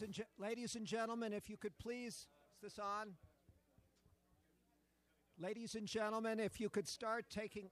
Ladies and gentlemen, if you could please, is this on? Ladies and gentlemen, if you could start taking...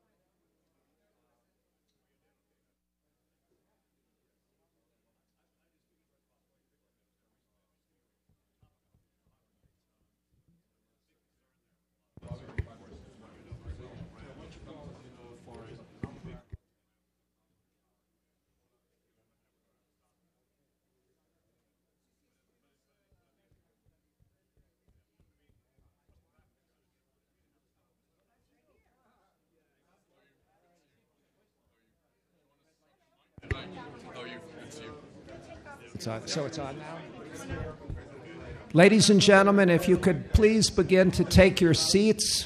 So it's on now? Ladies and gentlemen, if you could please begin to take your seats.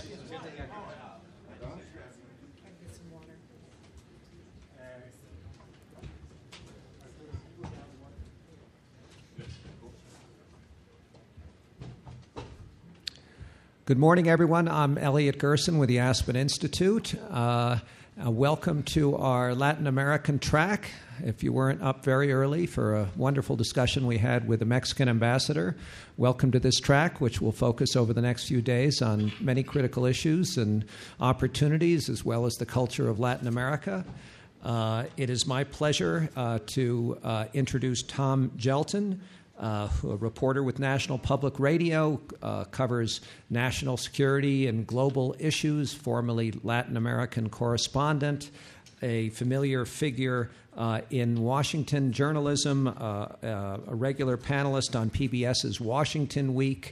Good morning, everyone. I'm Elliot Gerson with the Aspen Institute. Welcome to our Latin American track. If you weren't up very early for a wonderful discussion we had with the Mexican ambassador, welcome to this track, which will focus over the next few days on many critical issues and opportunities, as well as the culture of Latin America. It is my pleasure to introduce Tom Gjelten, a reporter with National Public Radio, covers national security and global issues, formerly Latin American correspondent, a familiar figure in Washington journalism, a regular panelist on PBS's Washington Week,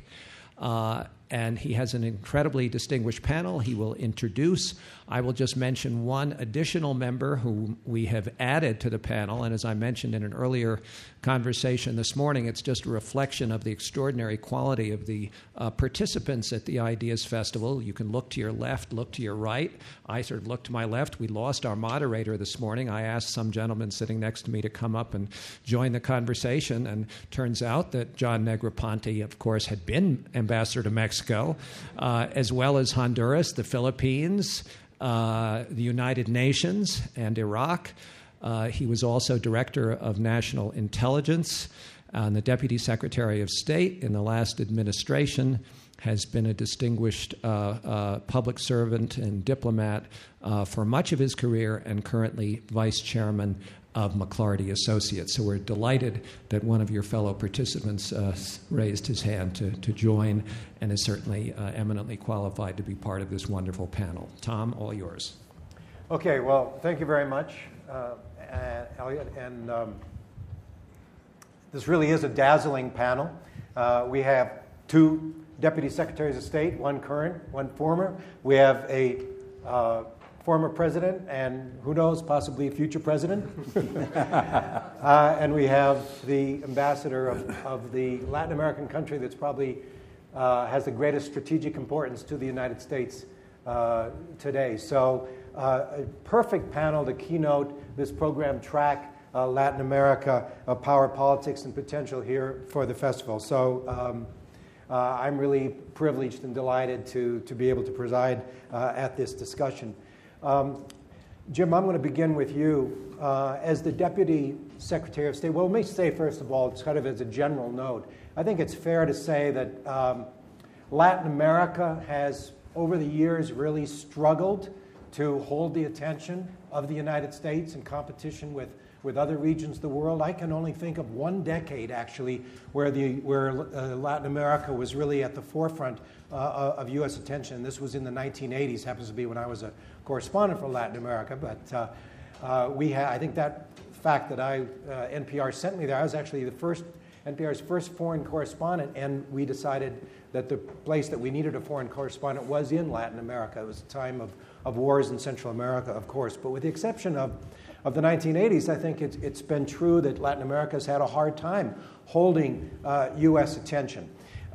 and he has an incredibly distinguished panel he will introduce. I will just mention one additional member who we have added to the panel, and as I mentioned in an earlier conversation this morning, it's just a reflection of the extraordinary quality of the participants at the Ideas Festival. You can look to your left, look to your right. I sort of looked to my left. We lost our moderator this morning. I asked some gentleman sitting next to me to come up and join the conversation, and turns out that John Negroponte, of course, had been ambassador to Mexico, as well as Honduras, the Philippines, the United Nations, and Iraq. He was also Director of National Intelligence and the Deputy Secretary of State in the last administration, has been a distinguished public servant and diplomat for much of his career, and currently Vice Chairman of McLarty Associates. So we're delighted that one of your fellow participants raised his hand to join, and is certainly eminently qualified to be part of this wonderful panel. Tom, all yours. Okay, well, thank you very much, Elliot. And this really is a dazzling panel. We have two Deputy Secretaries of State, one current, one former. We have a former president, and who knows, possibly a future president. And we have the ambassador of the Latin American country that's probably has the greatest strategic importance to the United States today. So a perfect panel to keynote this program track, Latin America, Power, Politics, and Potential here for the festival. So I'm really privileged and delighted to be able to preside at this discussion. Jim, I'm going to begin with you. As the Deputy Secretary of State, well, let me say, first of all, it's kind of as a general note, I think it's fair to say that Latin America has, over the years, really struggled to hold the attention of the United States in competition with other regions of the world. I can only think of one decade, actually, where Latin America was really at the forefront of U.S. attention. This was in the 1980s, happens to be when I was a correspondent for Latin America. But I think that fact that NPR sent me there, I was actually NPR's first foreign correspondent, and we decided that the place that we needed a foreign correspondent was in Latin America. It was a time of wars in Central America, of course. But with the exception of the 1980s, I think it's been true that Latin America has had a hard time holding U.S. attention.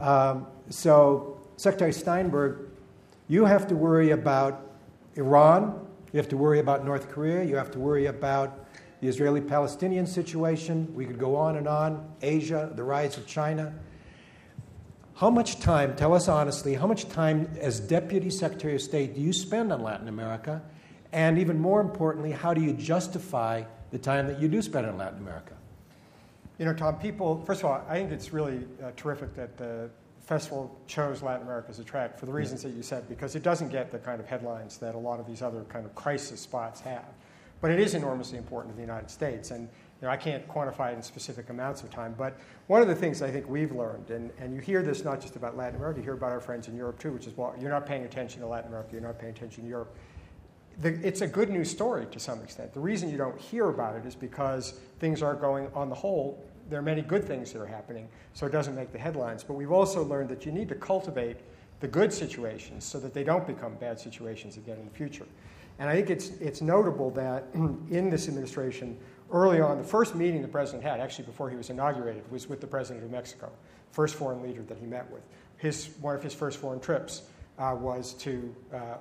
So, Secretary Steinberg, you have to worry about Iran, you have to worry about North Korea, you have to worry about the Israeli-Palestinian situation, we could go on, Asia, the rise of China. How much time, tell us honestly, how much time as Deputy Secretary of State do you spend on Latin America? And even more importantly, how do you justify the time that you do spend in Latin America? Tom, first of all, I think it's really terrific that the festival chose Latin America as a track for the reasons that you said, because it doesn't get the kind of headlines that a lot of these other kind of crisis spots have. But it is enormously important to the United States. And I can't quantify it in specific amounts of time, but one of the things I think we've learned, and you hear this not just about Latin America, you hear about our friends in Europe too, which is, well, you're not paying attention to Latin America, you're not paying attention to Europe. It's a good news story to some extent. The reason you don't hear about it is because things aren't going on the whole. There are many good things that are happening, so it doesn't make the headlines. But we've also learned that you need to cultivate the good situations so that they don't become bad situations again in the future. And I think it's notable that in this administration, early on, the first meeting the president had, actually before he was inaugurated, was with the president of Mexico, first foreign leader that he met with. One of his first foreign trips was to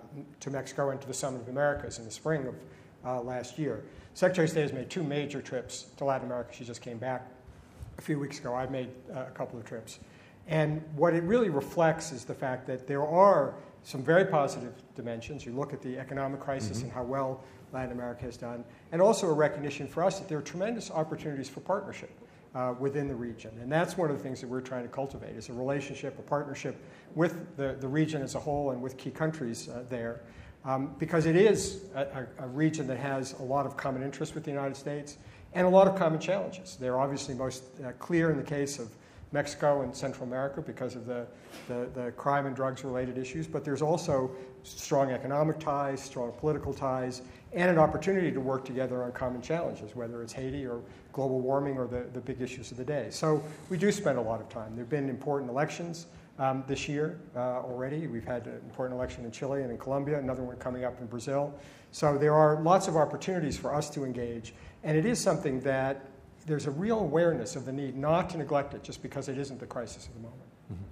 Mexico and to the Summit of the Americas in the spring of last year. Secretary of State has made 2 major trips to Latin America. She just came back a few weeks ago. I've made a couple of trips. And what it really reflects is the fact that there are some very positive dimensions. You look at the economic crisis and how well Latin America has done, and also a recognition for us that there are tremendous opportunities for partnership within the region. And that's one of the things that we're trying to cultivate, is a relationship, a partnership with the region as a whole and with key countries there, because it is a region that has a lot of common interest with the United States and a lot of common challenges. They're obviously most clear in the case of Mexico and Central America because of the crime and drugs-related issues, but there's also strong economic ties, strong political ties, and an opportunity to work together on common challenges, whether it's Haiti or global warming or the big issues of the day. So we do spend a lot of time. There have been important elections this year already. We've had an important election in Chile and in Colombia, another one coming up in Brazil. So there are lots of opportunities for us to engage, and it is something that there's a real awareness of the need not to neglect it just because it isn't the crisis of the moment.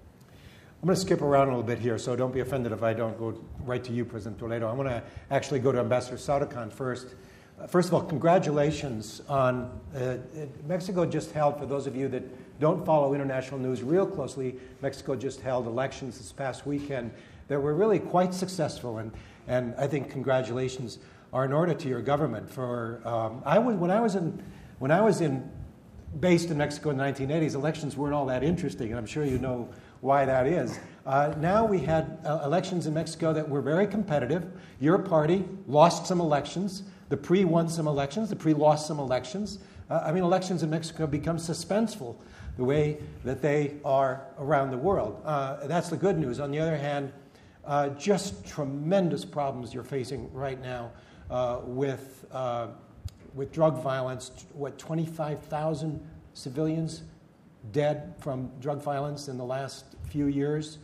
I'm going to skip around a little bit here, so don't be offended if I don't go right to you, President Toledo. I want to actually go to Ambassador Sarukhan first. First of all, congratulations on Mexico just held, for those of you that don't follow international news real closely, Mexico just held elections this past weekend that were really quite successful, and I think congratulations are in order to your government. For when I was based in Mexico in the 1980s, elections weren't all that interesting, and I'm sure you know why that is. Now we had elections in Mexico that were very competitive. Your party lost some elections. The PRI won some elections. The PRI lost some elections. Elections in Mexico become suspenseful the way that they are around the world. That's the good news. On the other hand, just tremendous problems you're facing right now with drug violence. 25,000 civilians dead from drug violence in the last few years.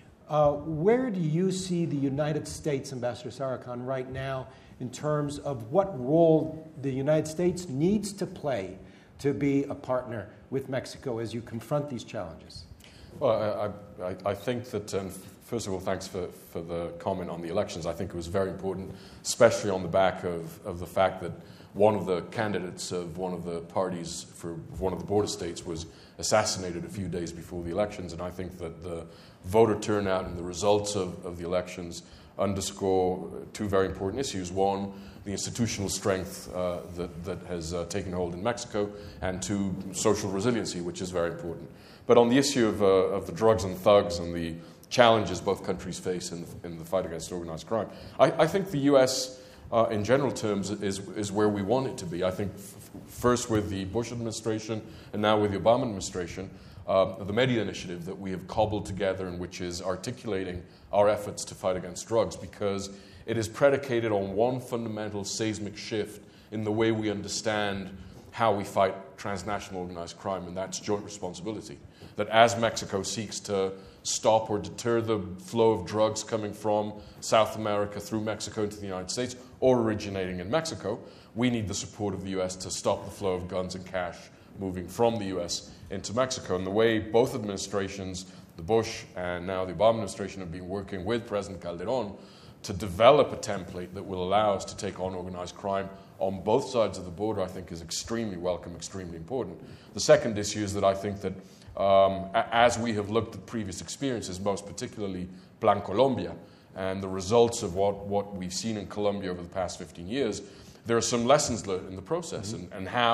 Where do you see the United States, Ambassador Sarukhan, right now in terms of what role the United States needs to play to be a partner with Mexico as you confront these challenges? Well, I think that, first of all, thanks for the comment on the elections. I think it was very important, especially on the back of the fact that one of the candidates of one of the parties for one of the border states was assassinated a few days before the elections, and I think that the voter turnout and the results of the elections underscore 2 very important issues. One, the institutional strength that has taken hold in Mexico, and 2, social resiliency, which is very important. But on the issue of the drugs and thugs and the challenges both countries face in the fight against organized crime, I think the U.S., in general terms, is where we want it to be. I think first with the Bush administration and now with the Obama administration, the Media Initiative that we have cobbled together and which is articulating our efforts to fight against drugs, because it is predicated on one fundamental seismic shift in the way we understand how we fight transnational organized crime, and that's joint responsibility. That as Mexico seeks to stop or deter the flow of drugs coming from South America through Mexico into the United States or originating in Mexico, we need the support of the U.S. to stop the flow of guns and cash moving from the U.S. into Mexico. And the way both administrations, the Bush and now the Obama administration, have been working with President Calderon to develop a template that will allow us to take on organized crime on both sides of the border, I think is extremely welcome, extremely important. The second issue is that I think that as we have looked at previous experiences, most particularly Plan Colombia, and the results of what we've seen in Colombia over the past 15 years, there are some lessons learned in the process, and how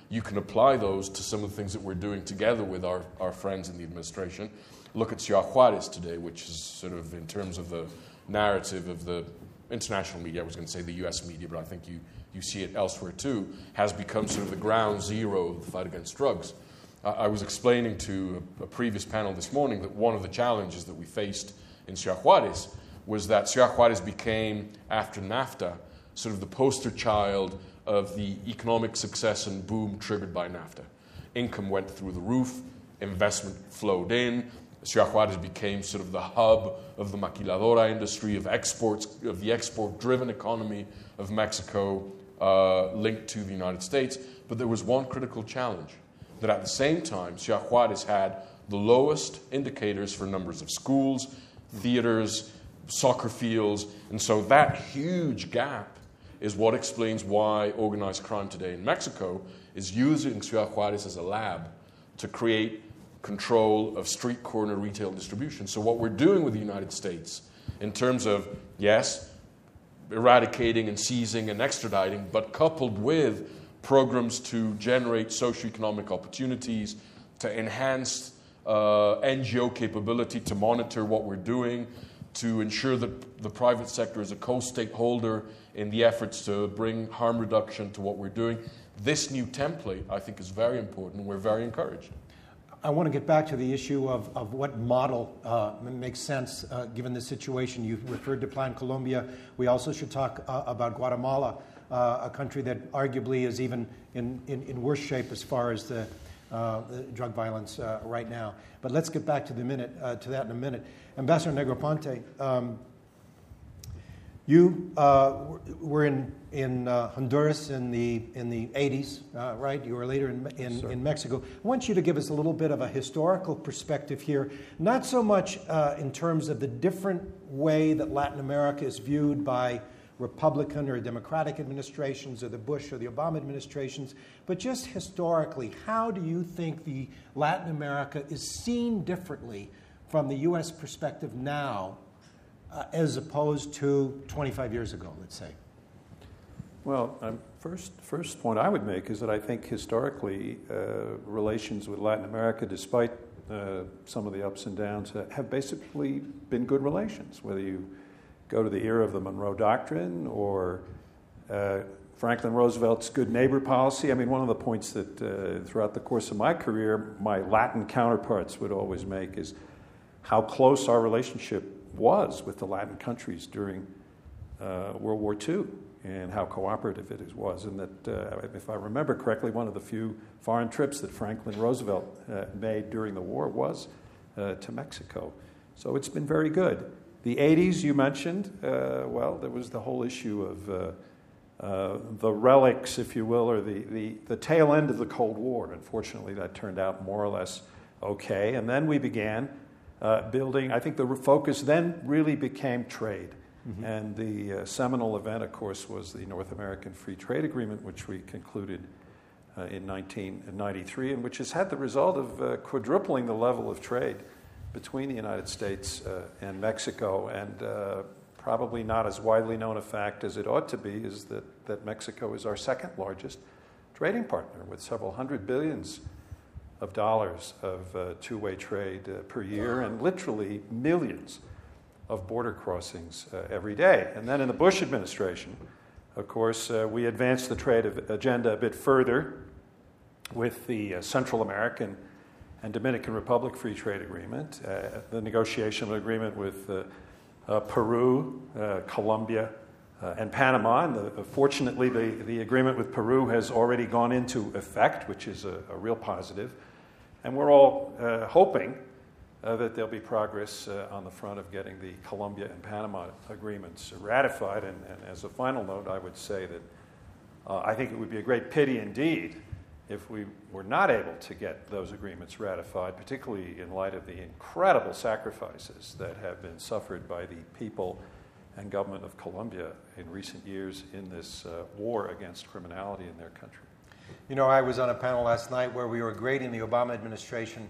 you can apply those to some of the things that we're doing together with our friends in the administration. Look at Ciudad Juárez today, which is sort of, in terms of the narrative of the international media, I was going to say the U.S. media, but I think you see it elsewhere too, has become sort of the ground zero of the fight against drugs. I was explaining to a previous panel this morning that one of the challenges that we faced in Ciudad Juárez was that Ciudad Juárez became, after NAFTA, sort of the poster child of the economic success and boom triggered by NAFTA. Income went through the roof, investment flowed in, Ciudad Juárez became sort of the hub of the maquiladora industry, of exports, of the export-driven economy of Mexico linked to the United States. But there was one critical challenge, that at the same time, Ciudad Juárez had the lowest indicators for numbers of schools, theaters, soccer fields, and so that huge gap is what explains why organized crime today in Mexico is using Ciudad Juárez as a lab to create control of street corner retail distribution. So what we're doing with the United States in terms of, yes, eradicating and seizing and extraditing, but coupled with programs to generate socioeconomic opportunities, to enhance NGO capability, to monitor what we're doing, to ensure that the private sector is a co-stakeholder in the efforts to bring harm reduction to what we're doing. This new template, I think, is very important, and we're very encouraged. I want to get back to the issue of what model makes sense given the situation. You referred to Plan Colombia. We also should talk about Guatemala, a country that arguably is even in worse shape as far as the drug violence right now. But let's get back to that in a minute. Ambassador Negroponte, you were in Honduras in the 80s, right? You were later in Mexico. I want you to give us a little bit of a historical perspective here, not so much in terms of the different way that Latin America is viewed by Republican or Democratic administrations or the Bush or the Obama administrations, but just historically, how do you think the Latin America is seen differently from the U.S. perspective now as opposed to 25 years ago, let's say? Well, first point I would make is that I think historically relations with Latin America, despite some of the ups and downs, have basically been good relations, whether you go to the era of the Monroe Doctrine or Franklin Roosevelt's good neighbor policy. I mean, one of the points that throughout the course of my career, my Latin counterparts would always make is how close our relationship was with the Latin countries during World War II and how cooperative it was. And that, if I remember correctly, one of the few foreign trips that Franklin Roosevelt made during the war was to Mexico. So it's been very good. The 80s you mentioned, well, there was the whole issue of the relics, if you will, or the tail end of the Cold War. Unfortunately, that turned out more or less okay. And then we began building, I think the focus then really became trade. Mm-hmm. And the seminal event, of course, was the North American Free Trade Agreement, which we concluded in 1993, and which has had the result of quadrupling the level of trade between the United States and Mexico. And probably not as widely known a fact as it ought to be is that Mexico is our second largest trading partner, with several hundred billions of dollars of two-way trade per year, and literally millions of border crossings every day. And then in the Bush administration, of course, we advanced the trade agenda a bit further with the Central American and Dominican Republic Free Trade Agreement, the negotiation of an agreement with Peru, Colombia, and Panama. And fortunately, the agreement with Peru has already gone into effect, which is a real positive. And we're all hoping that there'll be progress on the front of getting the Colombia and Panama agreements ratified. And as a final note, I would say that I think it would be a great pity indeed if we were not able to get those agreements ratified, particularly in light of the incredible sacrifices that have been suffered by the people and government of Colombia in recent years in this war against criminality in their country. You know, I was on a panel last night where we were grading the Obama administration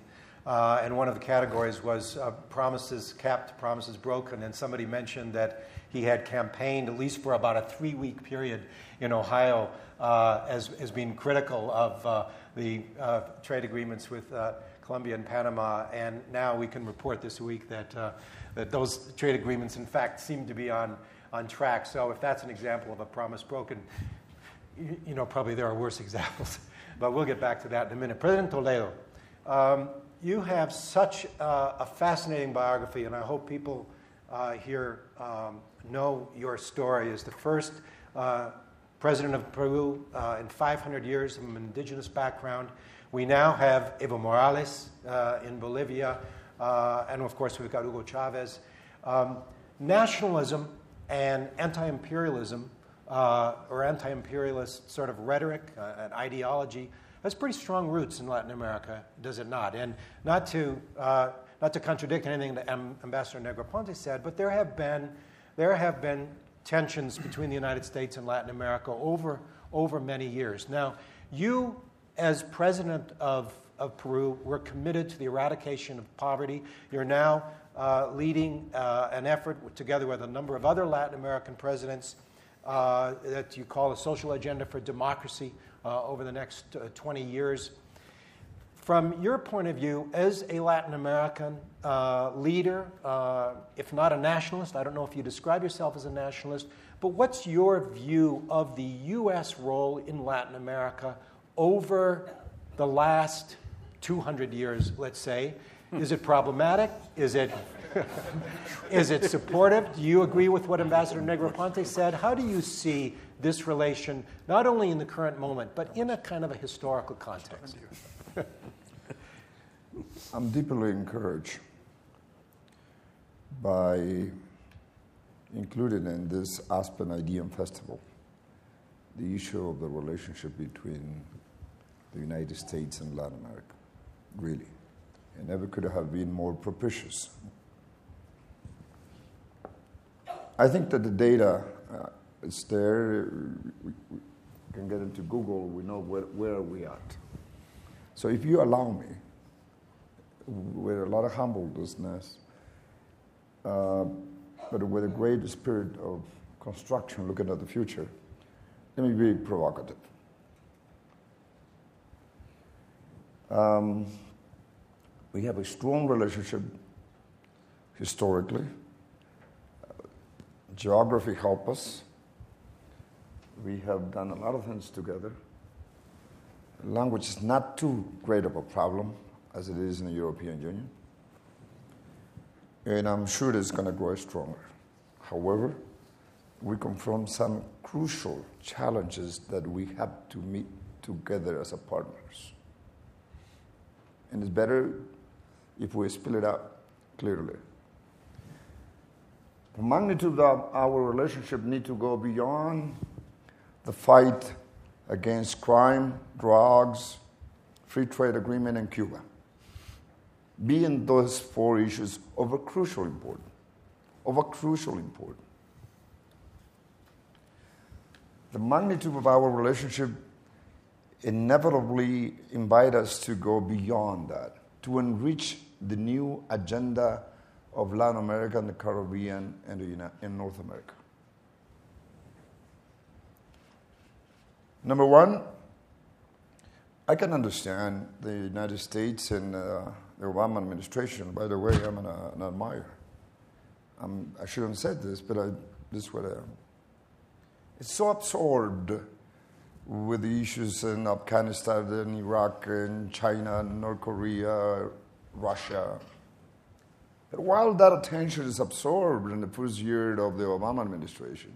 And one of the categories was promises kept, promises broken. And somebody mentioned that he had campaigned, at least for about a 3-week period in Ohio, as being critical of the trade agreements with Colombia and Panama. And now we can report this week that those trade agreements, in fact, seem to be on track. So if that's an example of a promise broken, probably there are worse examples. But we'll get back to that in a minute. President Toledo, you have such a fascinating biography, and I hope people here know your story. As the first president of Peru in 500 years of an indigenous background. We now have Evo Morales in Bolivia, and of course we've got Hugo Chavez. Nationalism and anti-imperialism, or anti-imperialist sort of rhetoric and ideology, has pretty strong roots in Latin America, does it not? And not to contradict anything that Ambassador Negroponte said, but there have been tensions between the United States and Latin America over many years. Now, you, as president of Peru, were committed to the eradication of poverty. You're now leading an effort together with a number of other Latin American presidents that you call a social agenda for democracy over the next 20 years. From your point of view, as a Latin American leader, if not a nationalist, I don't know if you describe yourself as a nationalist, but what's your view of the U.S. role in Latin America over the last 200 years, let's say? Is it problematic? Is it supportive? Do you agree with what Ambassador Negroponte said? How do you see this relation, not only in the current moment, but in a kind of a historical context? I'm deeply encouraged by including in this Aspen Ideum Festival the issue of the relationship between the United States and Latin America. Really. It never could have been more propitious. I think that the data is there. We can get into Google. We know where are we at. So if you allow me, with a lot of humbleness, but with a great spirit of construction, looking at the future, let me be provocative. We have a strong relationship historically. Geography helps us. We have done a lot of things together. Language is not too great of a problem as it is in the European Union. And I'm sure it's going to grow stronger. However, we confront some crucial challenges that we have to meet together as partners. And it's better if we spell it out clearly. The magnitude of our relationship needs to go beyond the fight against crime, drugs, free trade agreement, and Cuba. Being those four issues of a crucial importance. The magnitude of our relationship inevitably invite us to go beyond that, to enrich the new agenda of Latin America and the Caribbean and North America. Number one, I can understand the United States and the Obama administration. By the way, I'm an admirer. I shouldn't have said this, but this is what I am. It's so absorbed with the issues in Afghanistan and Iraq and China and North Korea, Russia. But while that attention is absorbed in the first year of the Obama administration,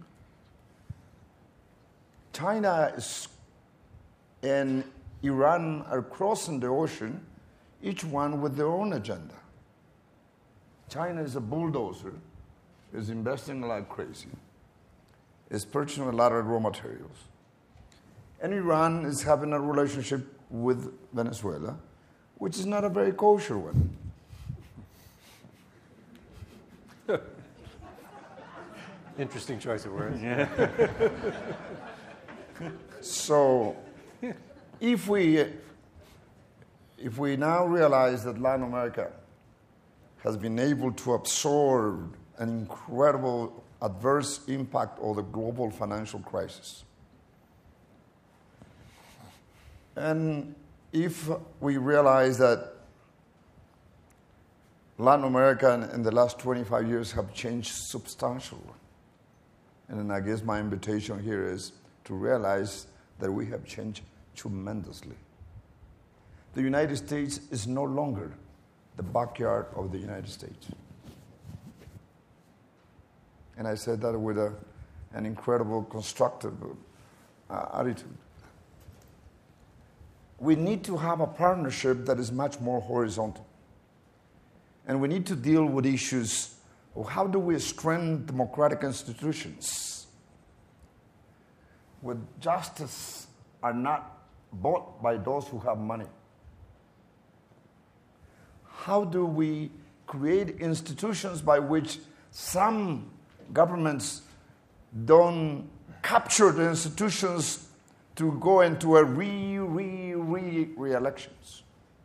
China and Iran are crossing the ocean, each one with their own agenda. China is a bulldozer, is investing like crazy, is purchasing a lot of raw materials. And Iran is having a relationship with Venezuela, which is not a very kosher one. Interesting choice of words. Yeah. So, if we if we now realize that Latin America has been able to absorb an incredible adverse impact of the global financial crisis, and if we realize that Latin America in the last 25 years have changed substantially, and then I guess my invitation here is to realize that we have changed tremendously. The United States is no longer the backyard of the United States. And I said that with an incredible constructive attitude. We need to have a partnership that is much more horizontal. And we need to deal with issues of how do we strengthen democratic institutions where justice are not bought by those who have money. How do we create institutions by which some governments don't capture the institutions to go into a re-elections?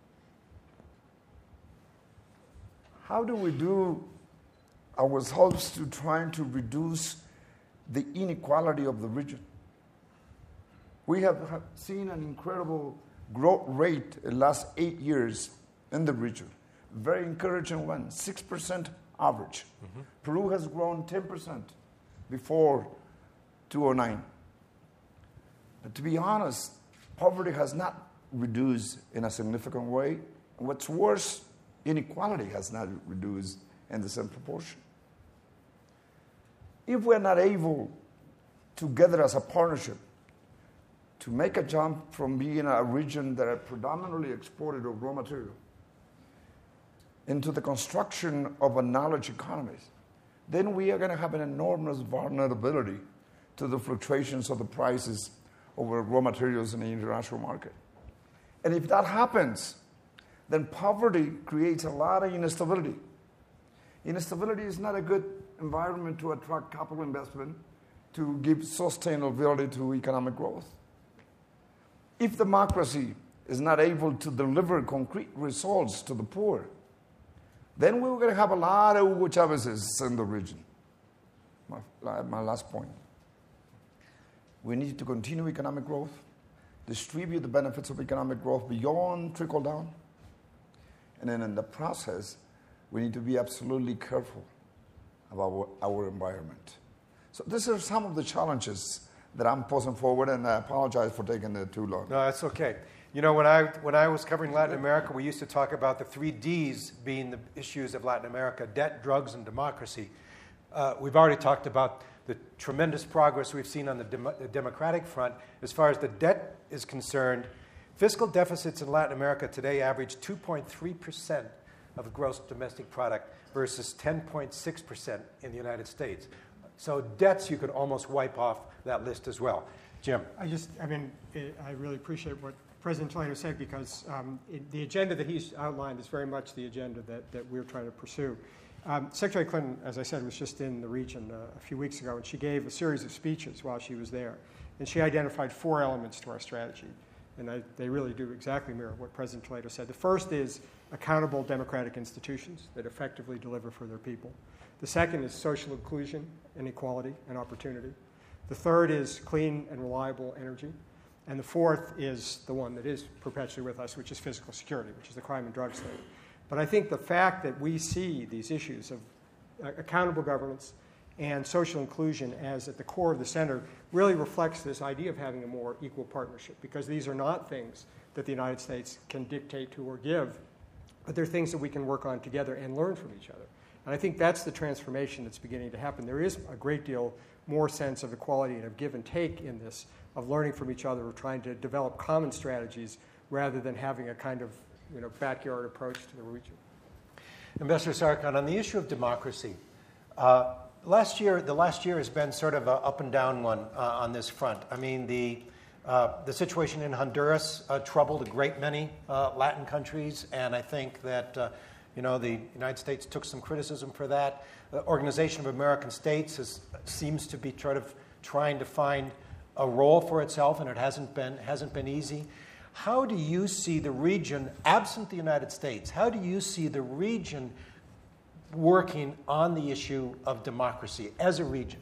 How do we do ourselves to trying to reduce the inequality of the region? We have seen an incredible growth rate in the last 8 years in the region. Very encouraging one, 6% average. Mm-hmm. Peru has grown 10% before 2009. But to be honest, poverty has not reduced in a significant way. What's worse, inequality has not reduced in the same proportion. If we're not able, together as a partnership, to make a jump from being a region that are predominantly exported of raw material into the construction of a knowledge economy, then we are going to have an enormous vulnerability to the fluctuations of the prices of raw materials in the international market. And if that happens, then poverty creates a lot of instability. Instability is not a good environment to attract capital investment, to give sustainability to economic growth. If democracy is not able to deliver concrete results to the poor, then we're going to have a lot of Hugo Chávez's in the region. My last point. We need to continue economic growth, distribute the benefits of economic growth beyond trickle-down, and then in the process, we need to be absolutely careful about our environment. So these are some of the challenges that I'm posing forward, and I apologize for taking it too long. No, that's okay. You know, when I was covering Latin America, we used to talk about the 3 Ds being the issues of Latin America: debt, drugs, and democracy. We've already talked about the tremendous progress we've seen on the democratic front. As far as the debt is concerned, fiscal deficits in Latin America today average 2.3% of gross domestic product versus 10.6% in the United States. So debts, you could almost wipe off that list as well. Jim. I really appreciate what President Toledo said, because the agenda that he's outlined is very much the agenda that we're trying to pursue. Secretary Clinton, as I said, was just in the region a few weeks ago, and she gave a series of speeches while she was there. And she identified 4 elements to our strategy. And they really do exactly mirror what President Toledo said. The first is accountable democratic institutions that effectively deliver for their people. The second is social inclusion, inequality, and opportunity. The third is clean and reliable energy. And the fourth is the one that is perpetually with us, which is physical security, which is the crime and drugs thing. But I think the fact that we see these issues of accountable governance and social inclusion as at the core of the center really reflects this idea of having a more equal partnership, because these are not things that the United States can dictate to or give, but they're things that we can work on together and learn from each other. And I think that's the transformation that's beginning to happen. There is a great deal more sense of equality and of give and take in this, of learning from each other, of trying to develop common strategies rather than having a kind of backyard approach to the region. Ambassador Sarkhan, on the issue of democracy, the last year has been sort of an up and down one on this front. I mean, the situation in Honduras troubled a great many Latin countries, and I think that the United States took some criticism for that. The Organization of American States seems to be sort of trying to find a role for itself, and it hasn't been easy. How do you see the region, absent the United States, how do you see the region working on the issue of democracy as a region?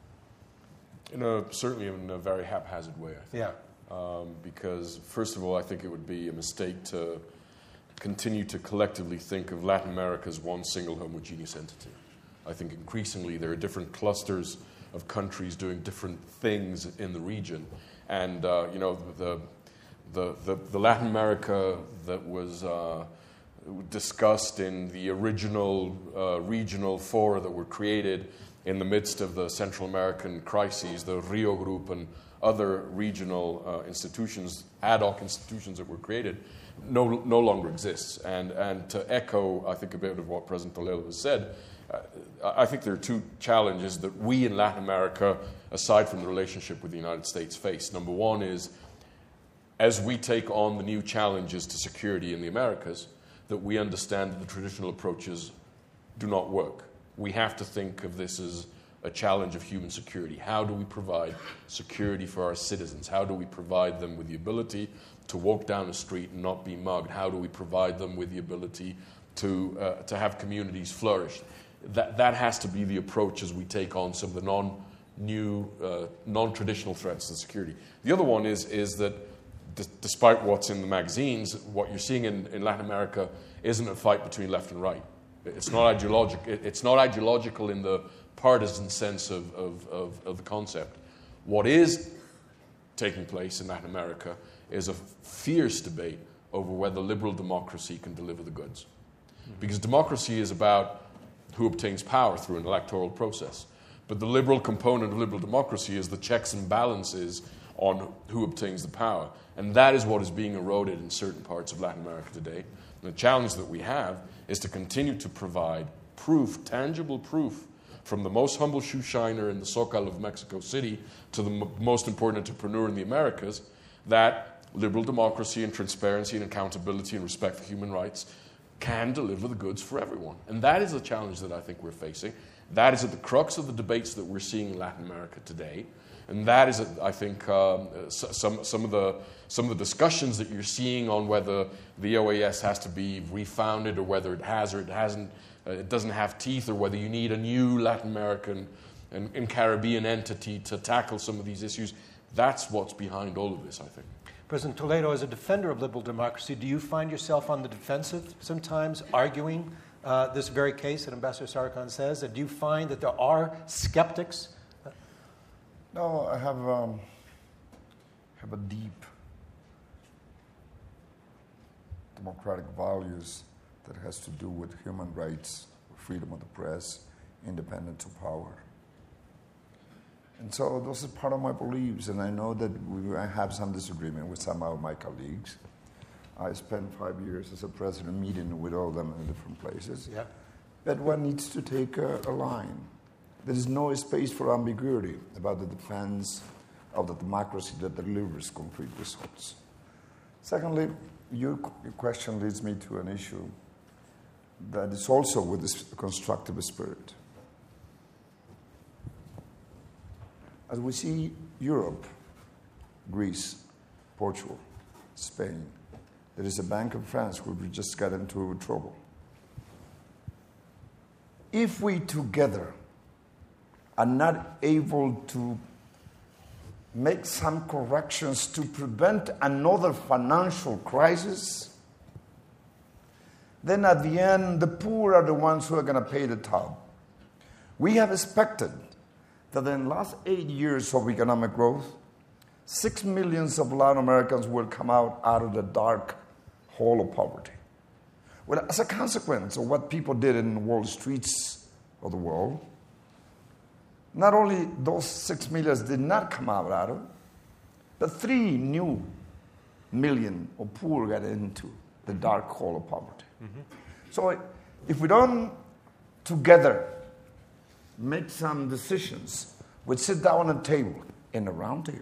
Certainly in a very haphazard way, I think. Yeah. Because, first of all, I think it would be a mistake to continue to collectively think of Latin America as one single homogeneous entity. I think increasingly there are different clusters of countries doing different things in the region. And, the Latin America that was discussed in the original regional fora that were created in the midst of the Central American crises, the Rio Group and other regional institutions, ad hoc institutions that were created, no longer exists. And to echo, I think, a bit of what President Toledo has said, I think there are two challenges that we in Latin America, aside from the relationship with the United States, face. Number one is, as we take on the new challenges to security in the Americas, that we understand that the traditional approaches do not work. We have to think of this as a challenge of human security. How do we provide security for our citizens? How do we provide them with the ability to walk down the street and not be mugged? How do we provide them with the ability to have communities flourish? That has to be the approach as we take on some of the non-traditional threats to security. The other one is that despite what's in the magazines, what you're seeing in Latin America isn't a fight between left and right. It's not ideological in the partisan sense of the concept. What is taking place in Latin America is a fierce debate over whether liberal democracy can deliver the goods. Because democracy is about who obtains power through an electoral process. But the liberal component of liberal democracy is the checks and balances on who obtains the power. And that is what is being eroded in certain parts of Latin America today. And the challenge that we have is to continue to provide proof, tangible proof, from the most humble shoe shiner in the Zócalo of Mexico City to the most important entrepreneur in the Americas, that liberal democracy and transparency and accountability and respect for human rights can deliver the goods for everyone. And that is the challenge that I think we're facing. That is at the crux of the debates that we're seeing in Latin America today. And that is, I think, some of the discussions that you're seeing on whether the OAS has to be refounded or whether it has or it hasn't, it doesn't have teeth, or whether you need a new Latin American and Caribbean entity to tackle some of these issues. That's what's behind all of this, I think. President Toledo, as a defender of liberal democracy, do you find yourself on the defensive sometimes, arguing this very case that Ambassador Sargon says? Do you find that there are skeptics? No, I have a deep democratic values that has to do with human rights, freedom of the press, independence of power. And so those are part of my beliefs, and I know that I have some disagreement with some of my colleagues. I spent 5 years as a president meeting with all of them in different places. Yeah. But one needs to take a line. There is no space for ambiguity about the defense of the democracy that delivers concrete results. Secondly, your question leads me to an issue that is also with this constructive spirit. As we see Europe, Greece, Portugal, Spain, there is a Bank of France where we just got into trouble. If we together are not able to make some corrections to prevent another financial crisis, then at the end, the poor are the ones who are going to pay the tab. We have expected that in the last 8 years of economic growth, 6 million of Latin Americans will come out of the dark hole of poverty. Well, as a consequence of what people did in the world streets of the world, not only those 6 million did not come out of it, but 3 new million of poor got into the dark hole of poverty. Mm-hmm. So if we don't together make some decisions, we sit down at a table, in a round table,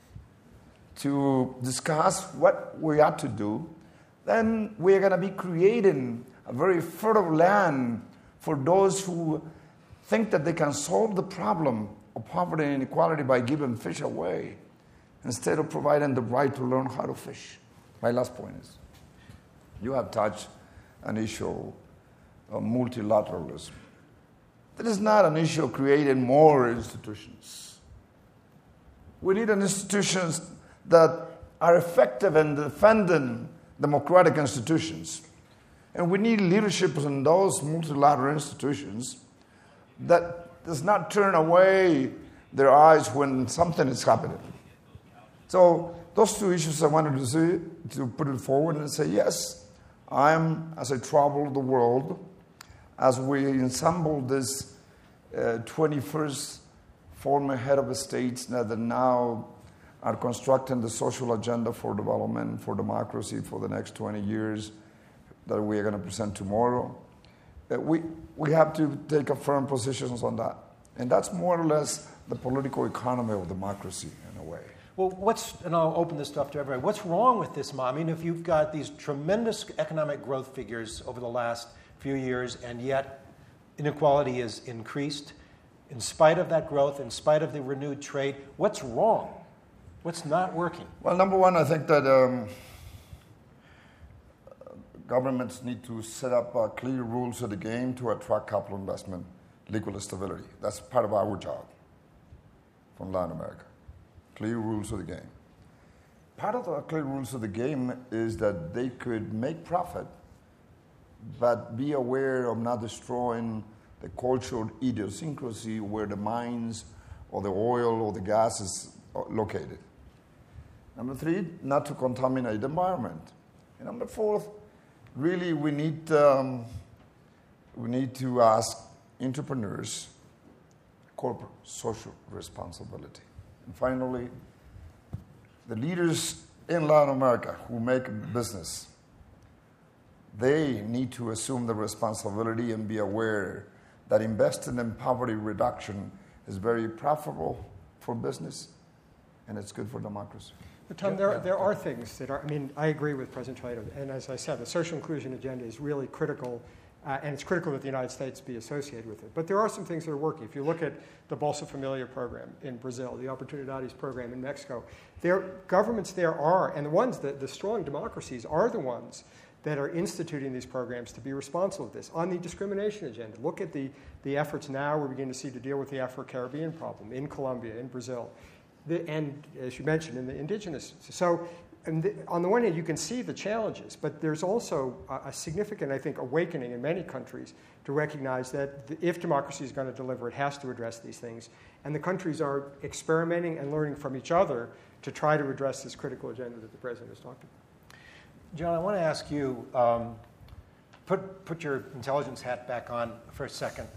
to discuss what we ought to do, then we're going to be creating a very fertile land for those who think that they can solve the problem of poverty and inequality by giving fish away, instead of providing the right to learn how to fish. My last point is, you have touched an issue of multilateralism. That is not an issue of creating more institutions. We need institutions that are effective in defending democratic institutions. And we need leadership in those multilateral institutions that does not turn away their eyes when something is happening. So those two issues I wanted to see, to put it forward and say, yes, as I travel the world, as we assemble this 21st former head of states that now are constructing the social agenda for development, for democracy for the next 20 years that we are going to present tomorrow. We have to take a firm positions on that. And that's more or less the political economy of democracy in a way. Well, and I'll open this stuff to everybody. What's wrong with this, I mean, if you've got these tremendous economic growth figures over the last few years, and yet inequality is increased, in spite of that growth, in spite of the renewed trade, what's wrong? What's not working? Well, number one, I think that governments need to set up clear rules of the game to attract capital investment, legal stability. That's part of our job from Latin America. Clear rules of the game. Part of the clear rules of the game is that they could make profit, but be aware of not destroying the cultural idiosyncrasy where the mines or the oil or the gas is located. Number three, not to contaminate the environment. And number four, really we need to ask entrepreneurs corporate social responsibility. And finally, the leaders in Latin America who make business, they need to assume the responsibility and be aware that investing in poverty reduction is very profitable for business and it's good for democracy. But Tom, there are things that are, I mean, I agree with President Toledo, and as I said, the social inclusion agenda is really critical, and it's critical that the United States be associated with it. But there are some things that are working. If you look at the Bolsa Familia program in Brazil, the Oportunidades program in Mexico, governments there are, and the strong democracies are the ones that are instituting these programs to be responsible for this. On the discrimination agenda, look at the efforts now we're beginning to see to deal with the Afro-Caribbean problem in Colombia, in Brazil. And as you mentioned, in the indigenous. So on the one hand, you can see the challenges, but there's also a significant, I think, awakening in many countries to recognize that if democracy is going to deliver, it has to address these things. And the countries are experimenting and learning from each other to try to address this critical agenda that the President has talked about. John, I want to ask you, put your intelligence hat back on for a second.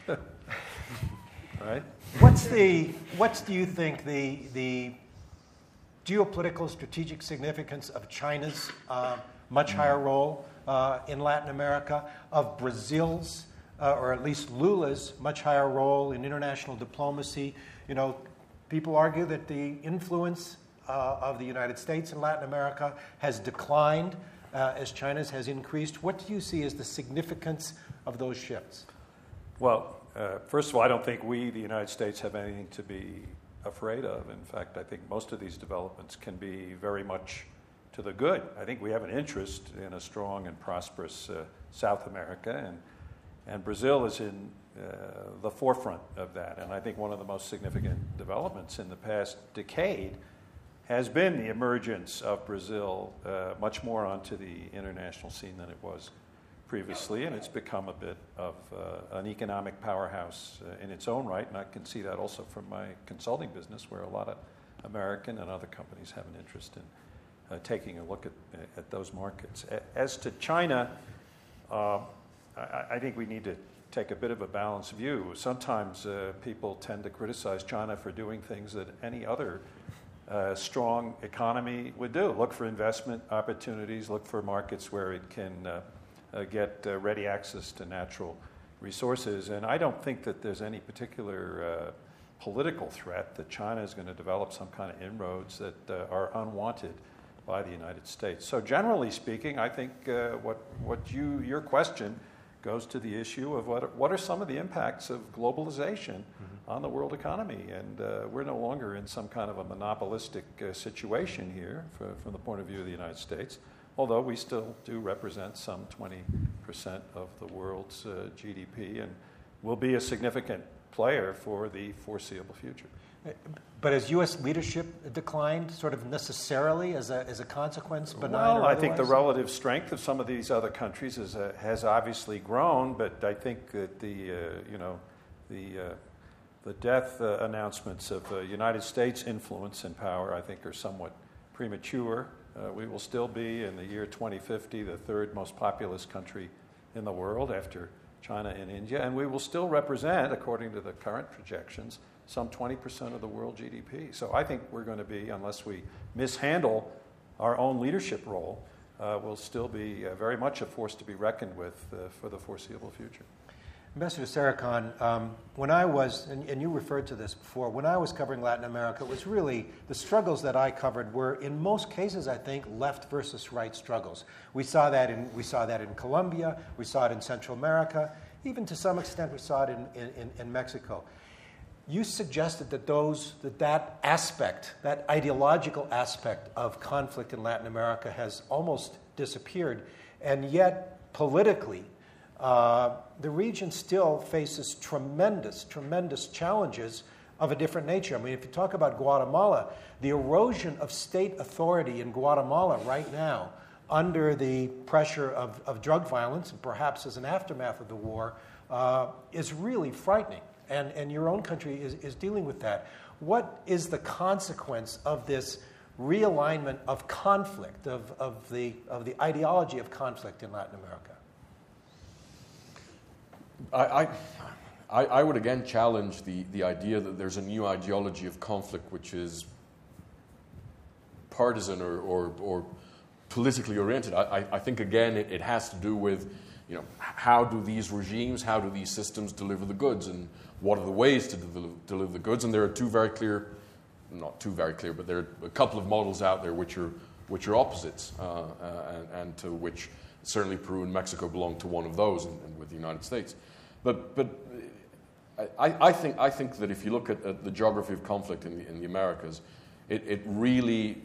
All right. What do you think the geopolitical strategic significance of China's much higher role in Latin America, of Brazil's, or at least Lula's much higher role in international diplomacy? You know, people argue that the influence of the United States in Latin America has declined as China's has increased. What do you see as the significance of those shifts? Well, first of all, I don't think we, the United States, have anything to be afraid of. In fact, I think most of these developments can be very much to the good. I think we have an interest in a strong and prosperous South America, and Brazil is in the forefront of that. And I think one of the most significant developments in the past decade has been the emergence of Brazil much more onto the international scene than it was previously, and it's become a bit of an economic powerhouse in its own right, and I can see that also from my consulting business, where a lot of American and other companies have an interest in taking a look at those markets. As to China, I think we need to take a bit of a balanced view. Sometimes people tend to criticize China for doing things that any other strong economy would do. Look for investment opportunities, look for markets where it can get ready access to natural resources. And I don't think that there's any particular political threat that China is going to develop some kind of inroads that are unwanted by the United States. So generally speaking, I think your question goes to the issue of what are some of the impacts of globalization on the world economy. And we're no longer in some kind of a monopolistic situation here from the point of view of the United States, although we still do represent some 20% of the world's GDP and will be a significant player for the foreseeable future. But has U.S. leadership declined sort of necessarily as a consequence, benign well, or I think the otherwise? relative strength of some of these other countries has obviously grown, but I think that the death announcements of United States influence and power, I think, are somewhat premature. We will still be, in the year 2050, the third most populous country in the world after China and India, and we will still represent, according to the current projections, some 20% of the world GDP. So I think we're going to be, unless we mishandle our own leadership role, we'll still be very much a force to be reckoned with for the foreseeable future. Ambassador Sarikhan, when I was, and you referred to this before, when I was covering Latin America, it was really, the struggles that I covered were, in most cases, I think, left versus right struggles. We saw that in Colombia, we saw it in Central America, even to some extent we saw it in Mexico. You suggested that aspect, that ideological aspect of conflict in Latin America has almost disappeared, and yet politically, the region still faces tremendous challenges of a different nature. I mean, if you talk about Guatemala, the erosion of state authority in Guatemala right now, under the pressure of drug violence, and perhaps as an aftermath of the war, is really frightening. And your own country is dealing with that. What is the consequence of this realignment of conflict, of the ideology of conflict in Latin America? I would again challenge the idea that there's a new ideology of conflict which is partisan or politically oriented. I think again it has to do with, how do these regimes, how do these systems deliver the goods, and what are the ways to deliver the goods? And there are not two very clear, but there are a couple of models out there which are opposites, and to which certainly Peru and Mexico belong to one of those, and with the United States. But I think that if you look at the geography of conflict in the Americas, it really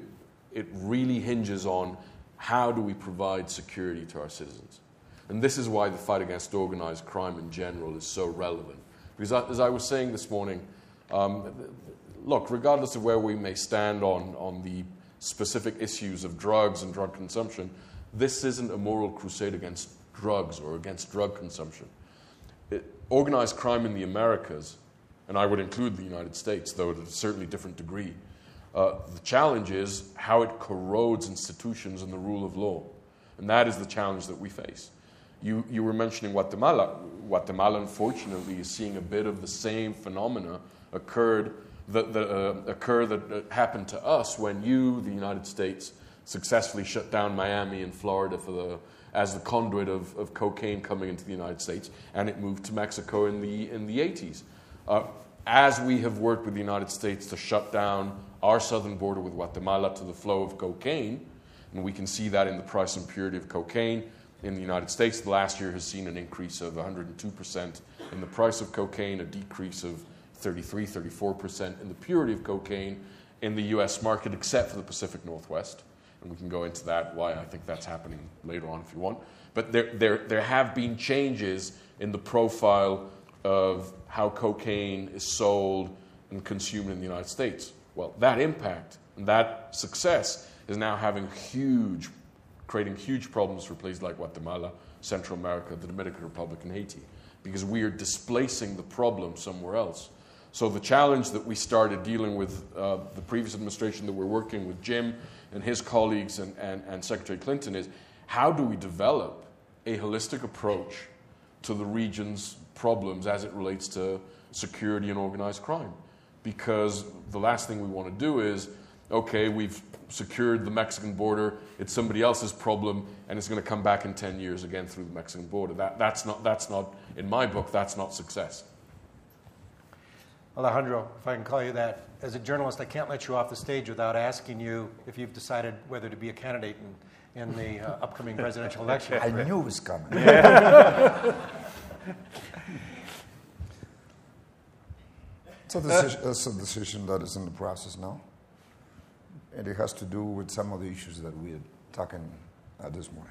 hinges on how do we provide security to our citizens. And this is why the fight against organized crime in general is so relevant. Because as I was saying this morning, look, regardless of where we may stand on the specific issues of drugs and drug consumption, this isn't a moral crusade against drugs or against drug consumption. Organized crime in the Americas, and I would include the United States, though at a certainly different degree, the challenge is how it corrodes institutions and the rule of law. And that is the challenge that we face. You were mentioning Guatemala. Guatemala, unfortunately, is seeing a bit of the same phenomena occur that happened to us when the United States, successfully shut down Miami and Florida as the conduit of cocaine coming into the United States, and it moved to Mexico in the 80s. As we have worked with the United States to shut down our southern border with Guatemala to the flow of cocaine, and we can see that in the price and purity of cocaine in the United States, the last year has seen an increase of 102% in the price of cocaine, a decrease of 34% in the purity of cocaine in the U.S. market, except for the Pacific Northwest. And we can go into that, why I think that's happening later on if you want. But there have been changes in the profile of how cocaine is sold and consumed in the United States. Well, that impact and that success is now creating huge problems for places like Guatemala, Central America, the Dominican Republic, and Haiti, because we are displacing the problem somewhere else. So the challenge that we started dealing with the previous administration, that we're working with Jim and his colleagues and Secretary Clinton, is how do we develop a holistic approach to the region's problems as it relates to security and organized crime? Because the last thing we want to do is, okay, we've secured the Mexican border, it's somebody else's problem, and it's going to come back in 10 years again through the Mexican border. That's not, in my book, that's not success. Alejandro, if I can call you that, as a journalist, I can't let you off the stage without asking you if you've decided whether to be a candidate in the upcoming presidential election. I knew it was coming. It's a decision that is in the process now. And it has to do with some of the issues that we are talking this morning.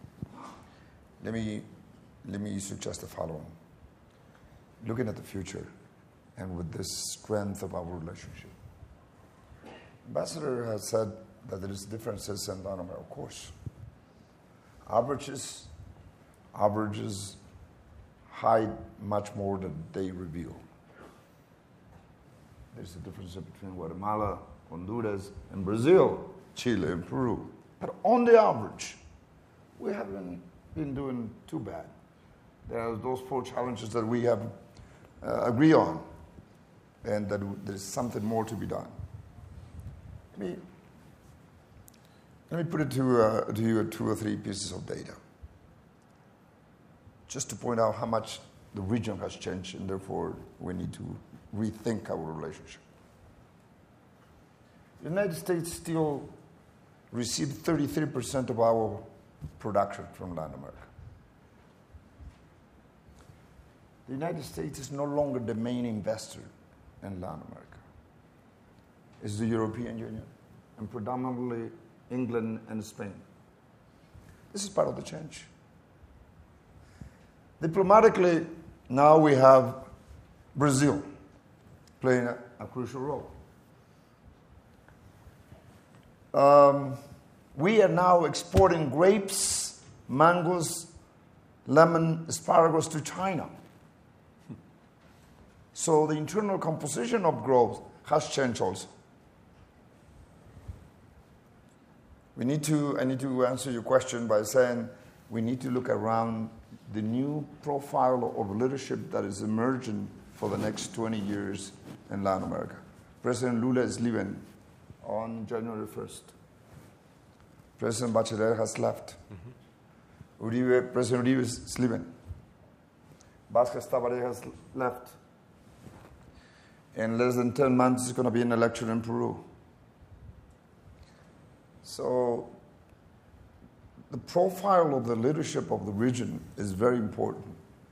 Let me suggest the following. Looking at the future and with the strength of our relationship. Ambassador has said that there is differences in Latin America, of course. Averages hide much more than they reveal. There's a difference between Guatemala, Honduras, and Brazil, Chile, and Peru. But on the average, we haven't been doing too bad. There are those 4 challenges that we have agree on, and that there's something more to be done. Let me put it to you 2 or 3 pieces of data, just to point out how much the region has changed, and therefore we need to rethink our relationship. The United States still receives 33% of our production from Latin America. The United States is no longer the main investor in Latin America. It's the European Union, and predominantly England and Spain. This is part of the change. Diplomatically, now we have Brazil playing a crucial role. We are now exporting grapes, mangoes, lemon, asparagus to China. So the internal composition of growth has changed also. I need to answer your question by saying we need to look around the new profile of leadership that is emerging for the next 20 years in Latin America. President Lula is leaving on January 1st. President Bachelet has left. President Uribe is leaving. Vázquez Tabaré has left. In less than 10 months, there's going to be an election in Peru. So the profile of the leadership of the region is very important.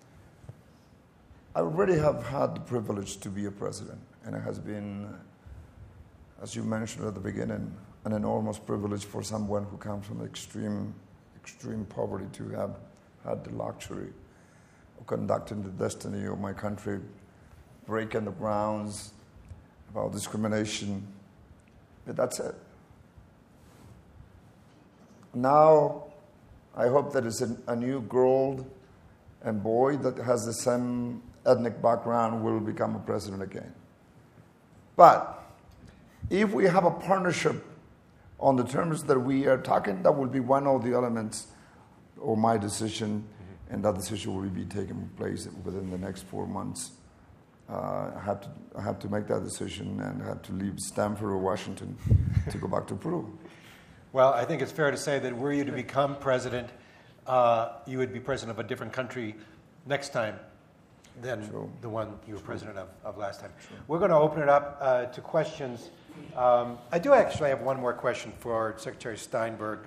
I already have had the privilege to be a president, and it has been, as you mentioned at the beginning, an enormous privilege for someone who comes from extreme poverty to have had the luxury of conducting the destiny of my country, breaking the grounds about discrimination. But that's it. Now, I hope that it's a new girl and boy that has the same ethnic background will become a president again. But if we have a partnership on the terms that we are talking, that will be one of the elements of my decision, and that decision will be taking place within the next 4 months. I have to make that decision, and I have to leave Stanford or Washington to go back to Peru. Well, I think it's fair to say that were you to become president, you would be president of a different country next time than the one you were president of last time. We're going to open it up to questions. I do actually have one more question for Secretary Steinberg.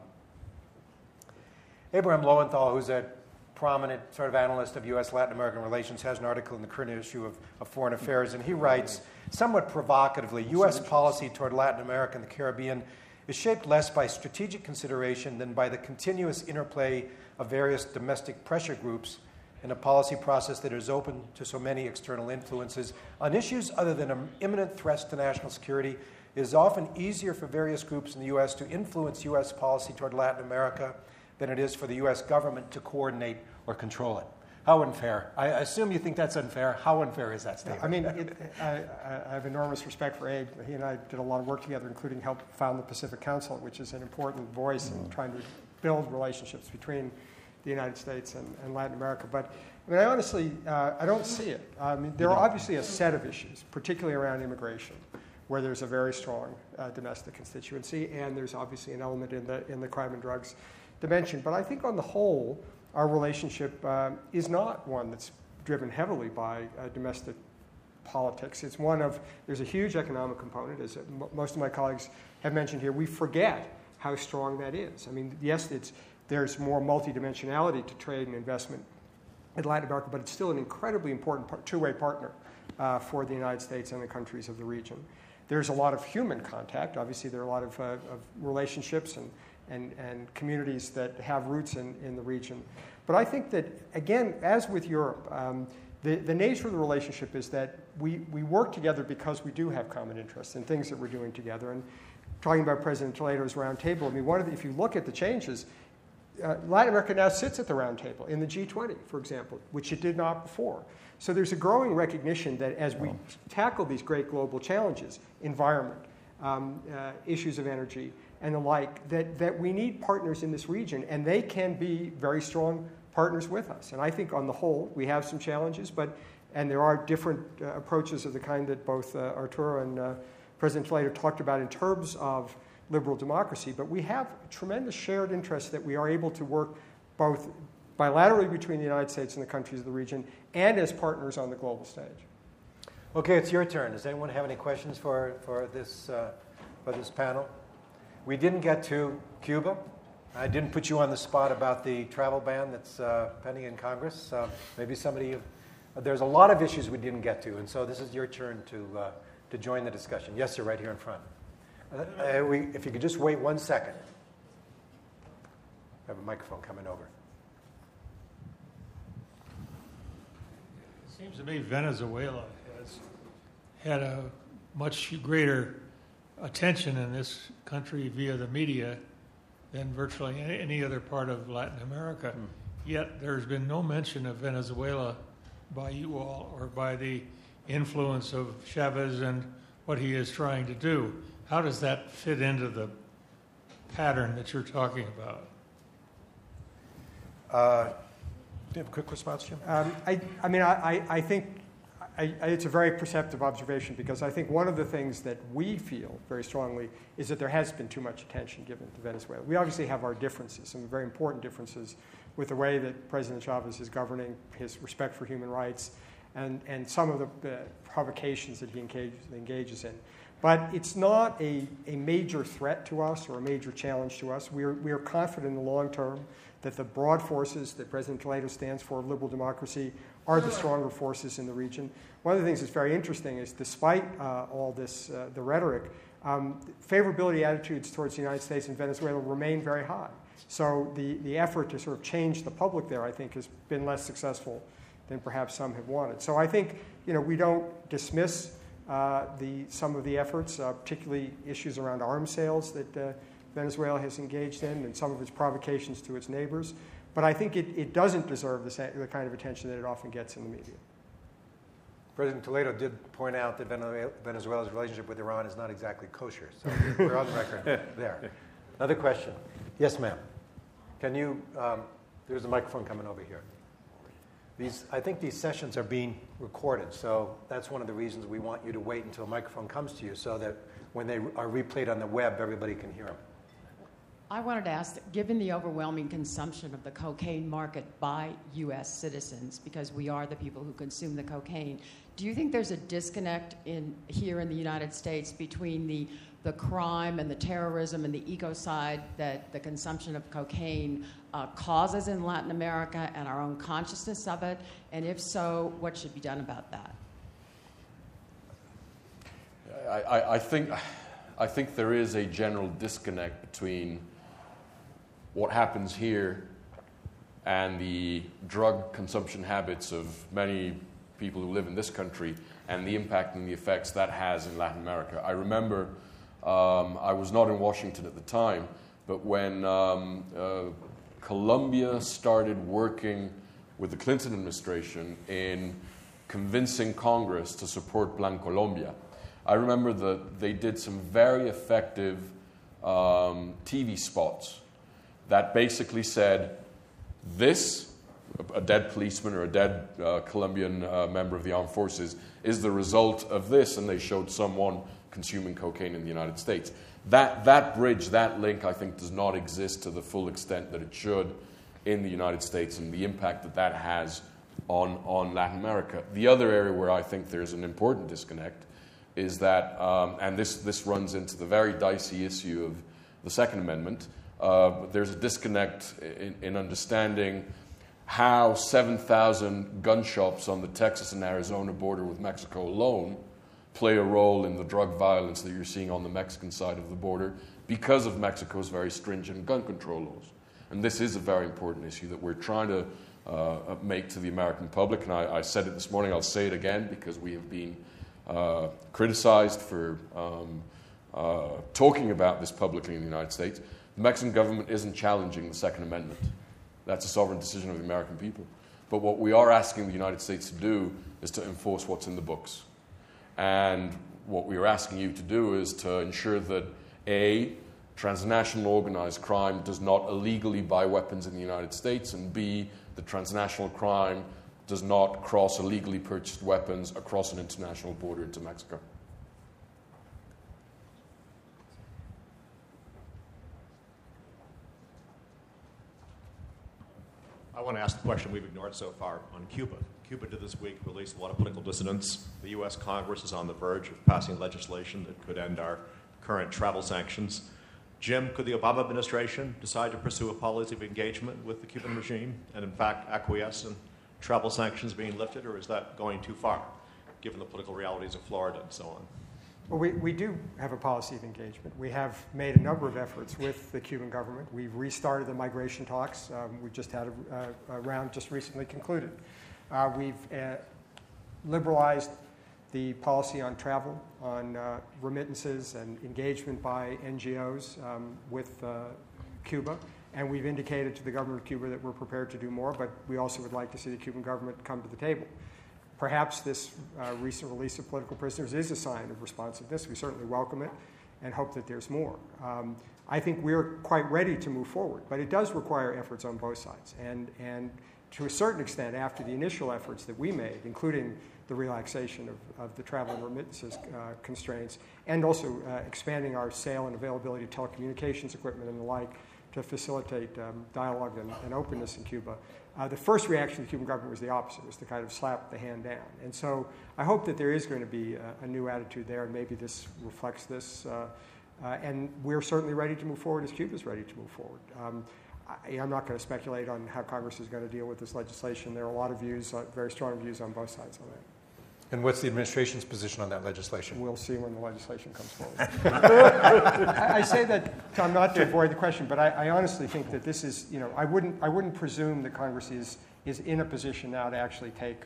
Abraham Lowenthal, who's a prominent sort of analyst of U.S. Latin American relations, has an article in the current issue of Foreign Affairs, and he writes, somewhat provocatively, U.S. policy toward Latin America and the Caribbean is shaped less by strategic consideration than by the continuous interplay of various domestic pressure groups in a policy process that is open to so many external influences. On issues other than imminent threats to national security, it is often easier for various groups in the U.S. to influence U.S. policy toward Latin America than it is for the U.S. government to coordinate or control it. How unfair? I assume you think that's unfair. How unfair is that statement? I mean, I have enormous respect for Abe. He and I did a lot of work together, including help found the Pacific Council, which is an important voice in trying to build relationships between the United States and Latin America. But I mean, I honestly, I don't see it. I mean, there are obviously a set of issues, particularly around immigration, where there's a very strong domestic constituency, and there's obviously an element in the crime and drugs dimension. But I think on the whole, our relationship is not one that's driven heavily by domestic politics. It's one of, there's a huge economic component, as most of my colleagues have mentioned here. We forget how strong that is. I mean, yes, there's more multidimensionality to trade and investment in Latin America, but it's still an incredibly important two-way partner for the United States and the countries of the region. There's a lot of human contact. Obviously, there are a lot of relationships and communities that have roots in the region. But I think that, again, as with Europe, the nature of the relationship is that we work together because we do have common interests and things that we're doing together. And talking about President Toledo's roundtable, I mean, if you look at the changes, Latin America now sits at the roundtable in the G20, for example, which it did not before. So there's a growing recognition that as we tackle these great global challenges, environment, issues of energy, and the like, that we need partners in this region, and they can be very strong partners with us. And I think on the whole, we have some challenges, and there are different approaches of the kind that both Arturo and President Toledo talked about in terms of liberal democracy, but we have tremendous shared interests that we are able to work both bilaterally between the United States and the countries of the region and as partners on the global stage. Okay, it's your turn. Does anyone have any questions for this panel? We didn't get to Cuba. I didn't put you on the spot about the travel ban that's pending in Congress. Maybe there's a lot of issues we didn't get to, and so this is your turn to join the discussion. Yes, sir, right here in front. If you could just wait 1 second. I have a microphone coming over. It seems to me Venezuela has had a much greater attention in this country via the media than virtually any other part of Latin America. Yet there's been no mention of Venezuela by you all or by the influence of Chavez and what he is trying to do. How does that fit into the pattern that you're talking about? Do you have a quick response, Jim? I think it's a very perceptive observation, because I think one of the things that we feel very strongly is that there has been too much attention given to Venezuela. We obviously have our differences, some very important differences with the way that President Chavez is governing, his respect for human rights, and some of the provocations that he engages in. But it's not a major threat to us or a major challenge to us. We are confident in the long term that the broad forces that President Toledo stands for, liberal democracy, are the stronger forces in the region. One of the things that's very interesting is, despite all this, the rhetoric, favorability attitudes towards the United States and Venezuela remain very high. So the effort to sort of change the public there, I think, has been less successful than perhaps some have wanted. So I think we don't dismiss some of the efforts, particularly issues around arms sales that Venezuela has engaged in, and some of its provocations to its neighbors. But I think it doesn't deserve the kind of attention that it often gets in the media. President Toledo did point out that Venezuela's relationship with Iran is not exactly kosher, so we're on the record there. Another question. Yes, ma'am. Can you, there's a microphone coming over here. I think these sessions are being recorded, so that's one of the reasons we want you to wait until a microphone comes to you, so that when they are replayed on the web, everybody can hear them. I wanted to ask, given the overwhelming consumption of the cocaine market by U.S. citizens, because we are the people who consume the cocaine, do you think there's a disconnect here in the United States between the crime and the terrorism and the ecocide that the consumption of cocaine causes in Latin America and our own consciousness of it? And if so, what should be done about that? I think there is a general disconnect between what happens here and the drug consumption habits of many people who live in this country and the impact and the effects that has in Latin America. I remember I was not in Washington at the time, but when Colombia started working with the Clinton administration in convincing Congress to support Plan Colombia, I remember that they did some very effective TV spots that basically said, this, a dead policeman or a dead Colombian member of the armed forces, is the result of this, and they showed someone consuming cocaine in the United States. That bridge, that link, I think, does not exist to the full extent that it should in the United States, and the impact that has on Latin America. The other area where I think there's an important disconnect is that, and this runs into the very dicey issue of the Second Amendment, there's a disconnect in understanding how 7,000 gun shops on the Texas and Arizona border with Mexico alone play a role in the drug violence that you're seeing on the Mexican side of the border because of Mexico's very stringent gun control laws. And this is a very important issue that we're trying to make to the American public. And I said it this morning, I'll say it again, because we have been criticized for talking about this publicly in the United States. The Mexican government isn't challenging the Second Amendment. That's a sovereign decision of the American people. But what we are asking the United States to do is to enforce what's in the books. And what we are asking you to do is to ensure that, A, transnational organized crime does not illegally buy weapons in the United States, and B, the transnational crime does not cross illegally purchased weapons across an international border into Mexico. I want to ask the question we've ignored so far on Cuba. Cuba did this week release a lot of political dissidents. The U.S. Congress is on the verge of passing legislation that could end our current travel sanctions. Jim, could the Obama administration decide to pursue a policy of engagement with the Cuban regime and, in fact, acquiesce in travel sanctions being lifted, or is that going too far, given the political realities of Florida and so on? Well, we do have a policy of engagement. We have made a number of efforts with the Cuban government. We've restarted the migration talks. We just had a round just recently concluded. We've liberalized the policy on travel, on remittances and engagement by NGOs with Cuba. And we've indicated to the government of Cuba that we're prepared to do more, but we also would like to see the Cuban government come to the table. Perhaps this recent release of political prisoners is a sign of responsiveness. We certainly welcome it and hope that there's more. I think we're quite ready to move forward, but it does require efforts on both sides. And to a certain extent, after the initial efforts that we made, including the relaxation of the travel and remittances constraints, and also expanding our sale and availability of telecommunications equipment and the like to facilitate dialogue and openness in Cuba, the first reaction of the Cuban government was the opposite, was to kind of slap the hand down. And so I hope that there is going to be a new attitude there, and maybe this reflects this. And we're certainly ready to move forward as Cuba's ready to move forward. I'm not going to speculate on how Congress is going to deal with this legislation. There are a lot of views, very strong views on both sides on that. And what's the administration's position on that legislation? We'll see when the legislation comes forward. I say that, Tom, not to avoid the question, but I honestly think that this is, I wouldn't presume that Congress is in a position now to actually take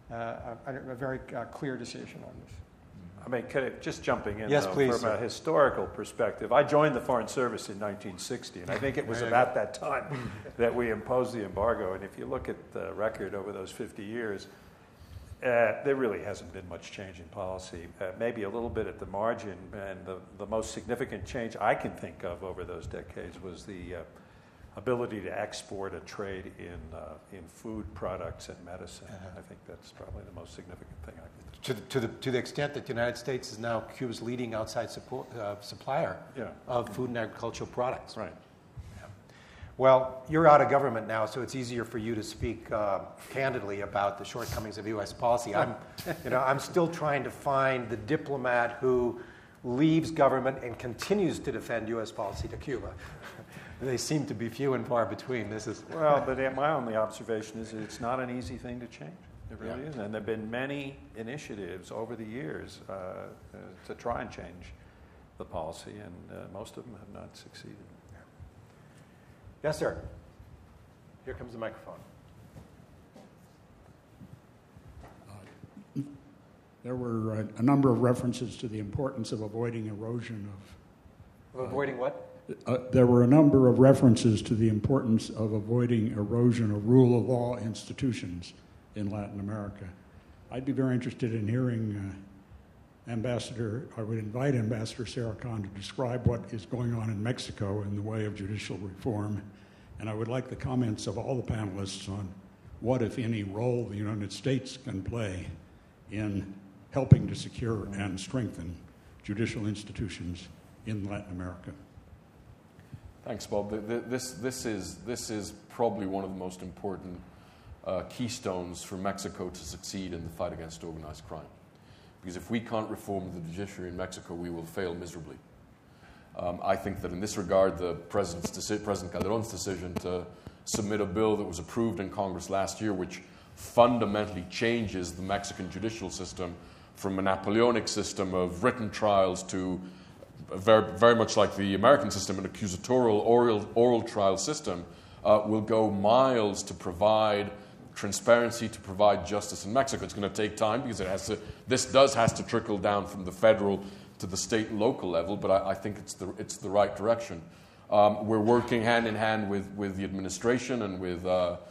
a very clear decision on this. I mean, just jumping in, yes, though, please, from a historical perspective, I joined the Foreign Service in 1960, and I think it was about that time that we imposed the embargo. And if you look at the record over those 50 years, there really hasn't been much change in policy, maybe a little bit at the margin. And the most significant change I can think of over those decades was the ability to export a trade in food products and medicine. I think that's probably the most significant thing I can think. To the extent that the United States is now Cuba's leading outside supplier of food and agricultural products. Right. Yeah. Well, you're out of government now, so it's easier for you to speak candidly about the shortcomings of U.S. policy. I'm still trying to find the diplomat who leaves government and continues to defend U.S. policy to Cuba. They seem to be few and far between. Well, but my only observation is it's not an easy thing to change. It really isn't. And there have been many initiatives over the years to try and change the policy, and most of them have not succeeded. Yes, sir. Here comes the microphone. There were a number of references to the importance of avoiding erosion of... Avoiding what? There were a number of references to the importance of avoiding erosion of rule of law institutions in Latin America. I'd be very interested in hearing I would invite Ambassador Sarah Khan to describe what is going on in Mexico in the way of judicial reform. And I would like the comments of all the panelists on what, if any, role the United States can play in helping to secure and strengthen judicial institutions in Latin America. Thanks, Bob. This is probably one of the most important keystones for Mexico to succeed in the fight against organized crime. Because if we can't reform the judiciary in Mexico, we will fail miserably. I think that in this regard, President Calderón's decision to submit a bill that was approved in Congress last year, which fundamentally changes the Mexican judicial system from a Napoleonic system of written trials to very, very much like the American system, an accusatorial oral trial system, will go miles to provide transparency, to provide justice in Mexico. It's going to take time because this has to trickle down from the federal to the state and local level, but I think it's the right direction. We're working hand in hand with the administration and with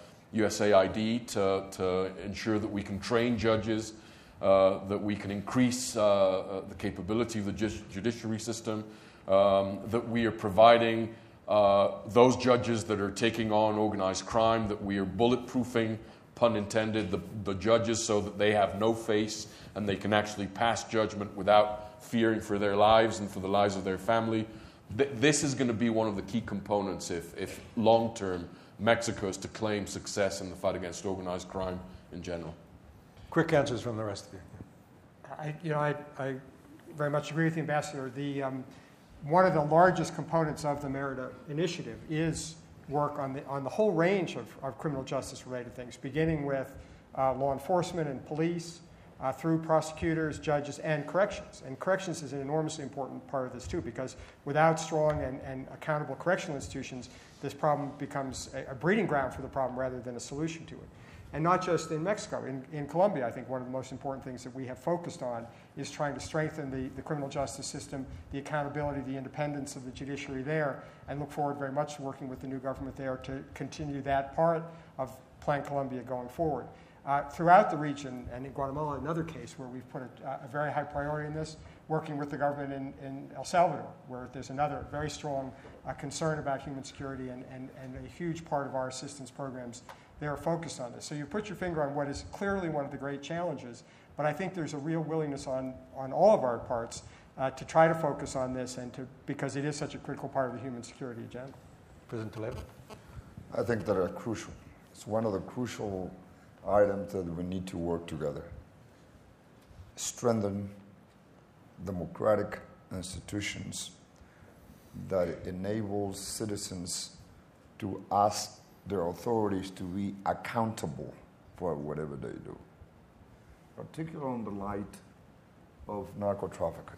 USAID to ensure that we can train judges, that we can increase the capability of the judiciary system, that we are providing those judges that are taking on organized crime, that we are bulletproofing, pun intended, the judges so that they have no face and they can actually pass judgment without fearing for their lives and for the lives of their family. This is going to be one of the key components if long-term Mexico is to claim success in the fight against organized crime in general. Quick answers from the rest of you. I very much agree with the Ambassador. One of the largest components of the Merida Initiative is work on the whole range of criminal justice-related things, beginning with law enforcement and police, through prosecutors, judges, and corrections. And corrections is an enormously important part of this, too, because without strong and accountable correctional institutions, this problem becomes a breeding ground for the problem rather than a solution to it. And not just in Mexico. In Colombia, I think one of the most important things that we have focused on is trying to strengthen the criminal justice system, the accountability, the independence of the judiciary there, and look forward very much to working with the new government there to continue that part of Plan Colombia going forward. Throughout the region, and in Guatemala, another case where we've put a very high priority in this, working with the government in El Salvador, where there's another very strong concern about human security and a huge part of our assistance programs, they are focused on this. So you put your finger on what is clearly one of the great challenges, but I think there's a real willingness on all of our parts to try to focus on this because it is such a critical part of the human security agenda. President Toledo? I think that are crucial. It's one of the crucial items that we need to work together. Strengthen democratic institutions that enable citizens to ask their authorities to be accountable for whatever they do, particularly in the light of narco-trafficking.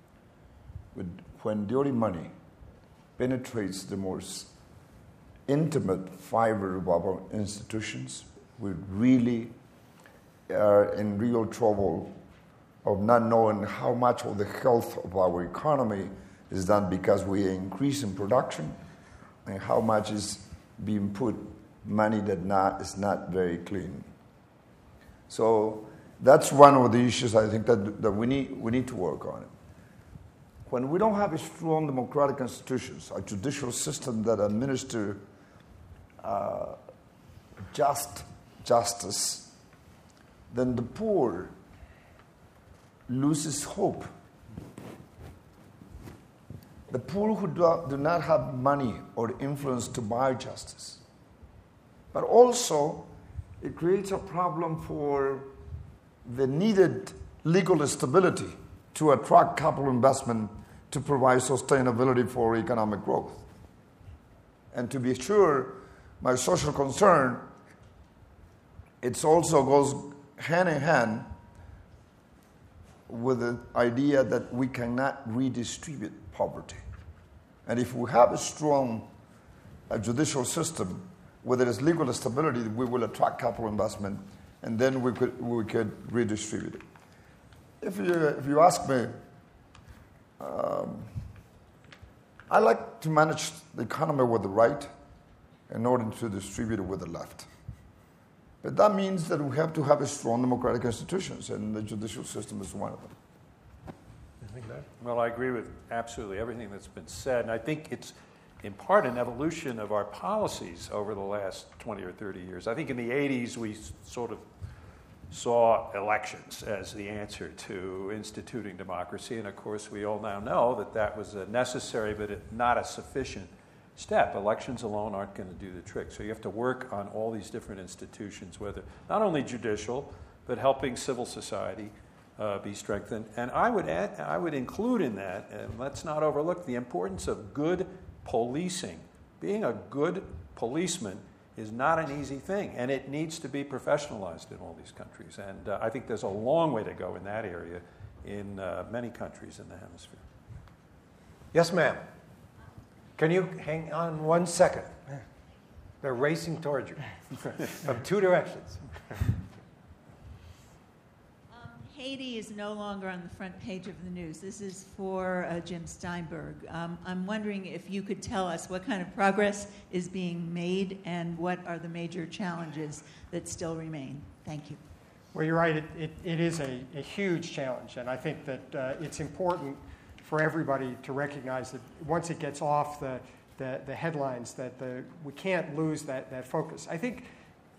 When dirty money penetrates the most intimate fiber of our institutions, we really are in real trouble of not knowing how much of the health of our economy is done because we are increasing production and how much is being put money that is not very clean. So that's one of the issues I think that we need to work on. When we don't have a strong democratic institutions, a judicial system that administer justice, then the poor loses hope. The poor who do not have money or influence to buy justice. But also, it creates a problem for the needed legal stability to attract capital investment to provide sustainability for economic growth. And to be sure, my social concern, it also goes hand in hand with the idea that we cannot redistribute poverty. And if we have a strong judicial system, where there is legal stability, we will attract capital investment, and then we could redistribute it. If you ask me, I like to manage the economy with the right in order to distribute it with the left. But that means that we have to have a strong democratic institutions, and the judicial system is one of them. Well, I agree with absolutely everything that's been said, and I think it's in part an evolution of our policies over the last 20 or 30 years. I think in the 80s we sort of saw elections as the answer to instituting democracy, and of course we all now know that was a necessary but not a sufficient step. Elections alone aren't going to do the trick. So you have to work on all these different institutions, whether not only judicial, but helping civil society be strengthened. And I would include in that, and let's not overlook the importance of good policing. Being a good policeman is not an easy thing, and it needs to be professionalized in all these countries. And I think there's a long way to go in that area in many countries in the hemisphere. Yes, ma'am. Can you hang on 1 second? They're racing towards you from two directions. Haiti is no longer on the front page of the news. This is for Jim Steinberg. I'm wondering if you could tell us what kind of progress is being made and what are the major challenges that still remain. Thank you. Well, you're right. It is a huge challenge, and I think that it's important for everybody to recognize that once it gets off the headlines, that we can't lose that focus. I think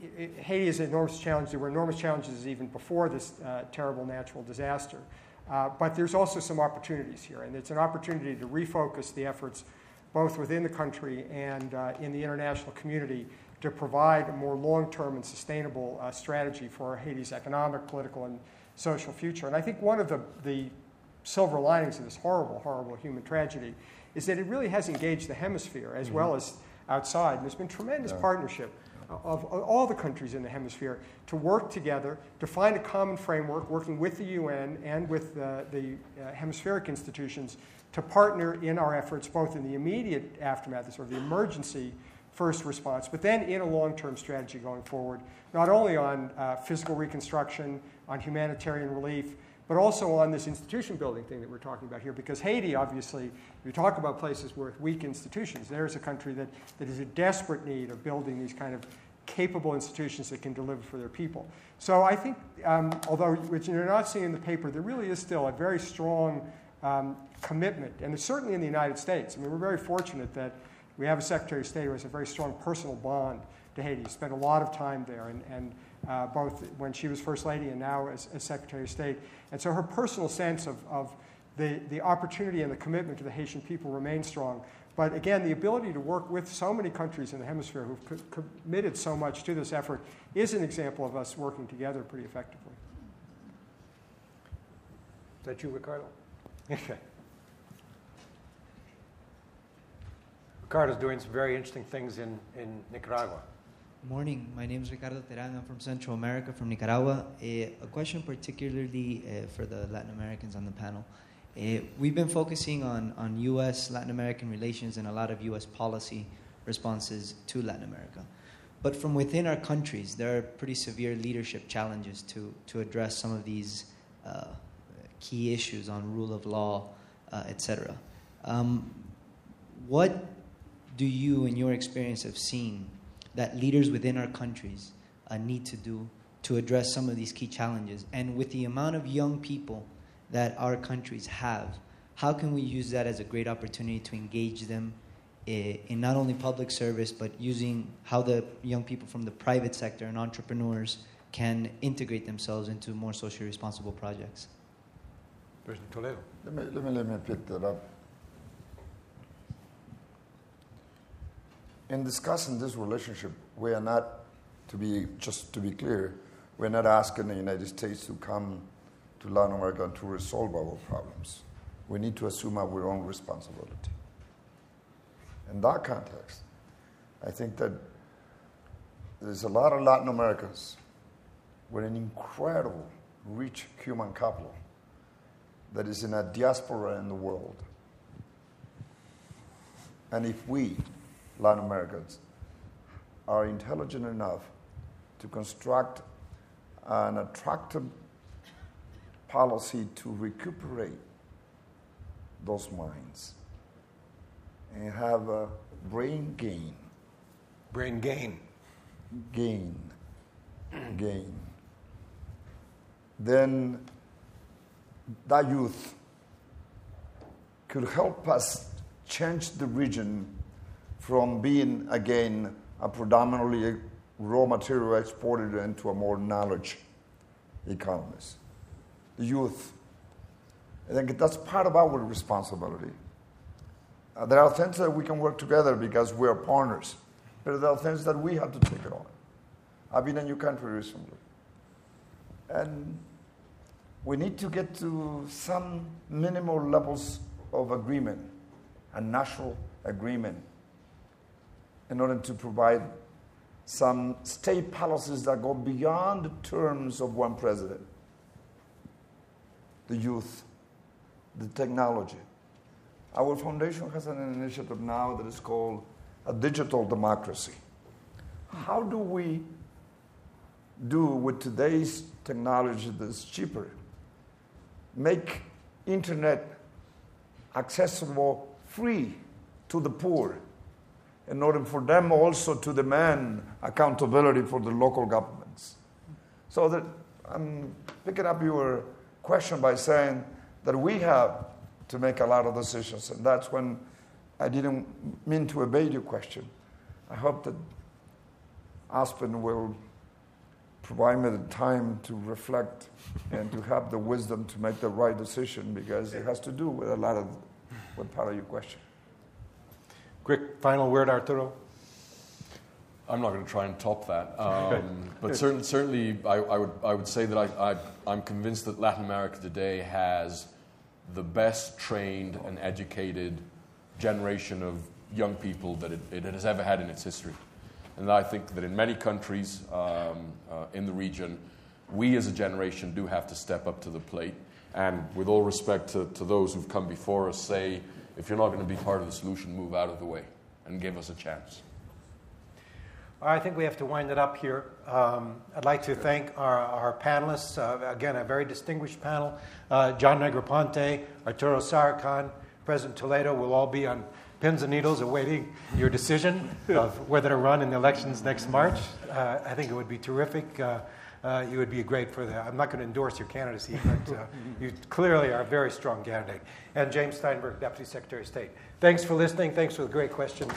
Haiti is an enormous challenge. There were enormous challenges even before this terrible natural disaster. But there's also some opportunities here, and it's an opportunity to refocus the efforts both within the country and in the international community to provide a more long-term and sustainable strategy for Haiti's economic, political, and social future. And I think one of the silver linings of this horrible, horrible human tragedy is that it really has engaged the hemisphere as well as outside. And there's been tremendous partnership of all the countries in the hemisphere to work together, to find a common framework, working with the UN and with the hemispheric institutions to partner in our efforts, both in the immediate aftermath, or the emergency first response, but then in a long-term strategy going forward, not only on physical reconstruction, on humanitarian relief, but also on this institution building thing that we're talking about here. Because Haiti, obviously, if you talk about places with weak institutions, there's a country that is in desperate need of building these kind of capable institutions that can deliver for their people. So I think, although which you're not seeing in the paper, there really is still a very strong commitment, and it's certainly in the United States. I mean, we're very fortunate that we have a Secretary of State who has a very strong personal bond to Haiti. He spent a lot of time there, and both when she was First Lady and now as Secretary of State. And so her personal sense of the opportunity and the commitment to the Haitian people remains strong. But again, the ability to work with so many countries in the hemisphere who've committed so much to this effort is an example of us working together pretty effectively. Is that you, Ricardo? Okay. Ricardo's doing some very interesting things in Nicaragua. Morning, my name is Ricardo Terán. I'm from Central America, from Nicaragua. A question particularly for the Latin Americans on the panel. We've been focusing on U.S. Latin American relations and a lot of U.S. policy responses to Latin America. But from within our countries, there are pretty severe leadership challenges to address some of these key issues on rule of law, etc. What do you, in your experience, have seen that leaders within our countries need to do to address some of these key challenges? And with the amount of young people that our countries have, how can we use that as a great opportunity to engage them in not only public service, but using how the young people from the private sector and entrepreneurs can integrate themselves into more socially responsible projects? President Toledo. Let me pick that up. In discussing this relationship, we are not, just to be clear, we're not asking the United States to come to Latin America to resolve our problems. We need to assume our own responsibility. In that context, I think that there's a lot of Latin Americans with an incredible, rich human capital that is in a diaspora in the world. And if we, Latin Americans, are intelligent enough to construct an attractive policy to recuperate those minds and have a brain gain. Brain gain. Gain. Then that youth could help us change the region from being, again, a predominantly raw material exporter into a more knowledge economist. The youth. I think that's part of our responsibility. There are things that we can work together because we are partners, but there are things that we have to take it on. I've been in your country recently, and we need to get to some minimal levels of agreement, a national agreement, in order to provide some state policies that go beyond the terms of one president. The youth, the technology. Our foundation has an initiative now that is called a digital democracy. How do we do with today's technology that's cheaper, make internet accessible free to the poor in order for them also to demand accountability for the local governments? So that I'm picking up your question by saying that we have to make a lot of decisions, and that's when I didn't mean to evade your question. I hope that Aspen will provide me the time to reflect and to have the wisdom to make the right decision, because it has to do with a lot of what part of your question. Quick final word, Arturo. I'm not going to try and top that, but certainly I would say that I'm convinced that Latin America today has the best trained and educated generation of young people that it has ever had in its history. And I think that in many countries in the region, we as a generation do have to step up to the plate. And with all respect to those who've come before us, say, if you're not going to be part of the solution, move out of the way and give us a chance. I think we have to wind it up here. I'd like to thank our panelists. Again, a very distinguished panel. John Negroponte, Arturo Sarachan, President Toledo will all be on pins and needles awaiting your decision of whether to run in the elections next March. I think it would be terrific. You would be great for that. I'm not going to endorse your candidacy, but you clearly are a very strong candidate. And James Steinberg, Deputy Secretary of State. Thanks for listening. Thanks for the great questions.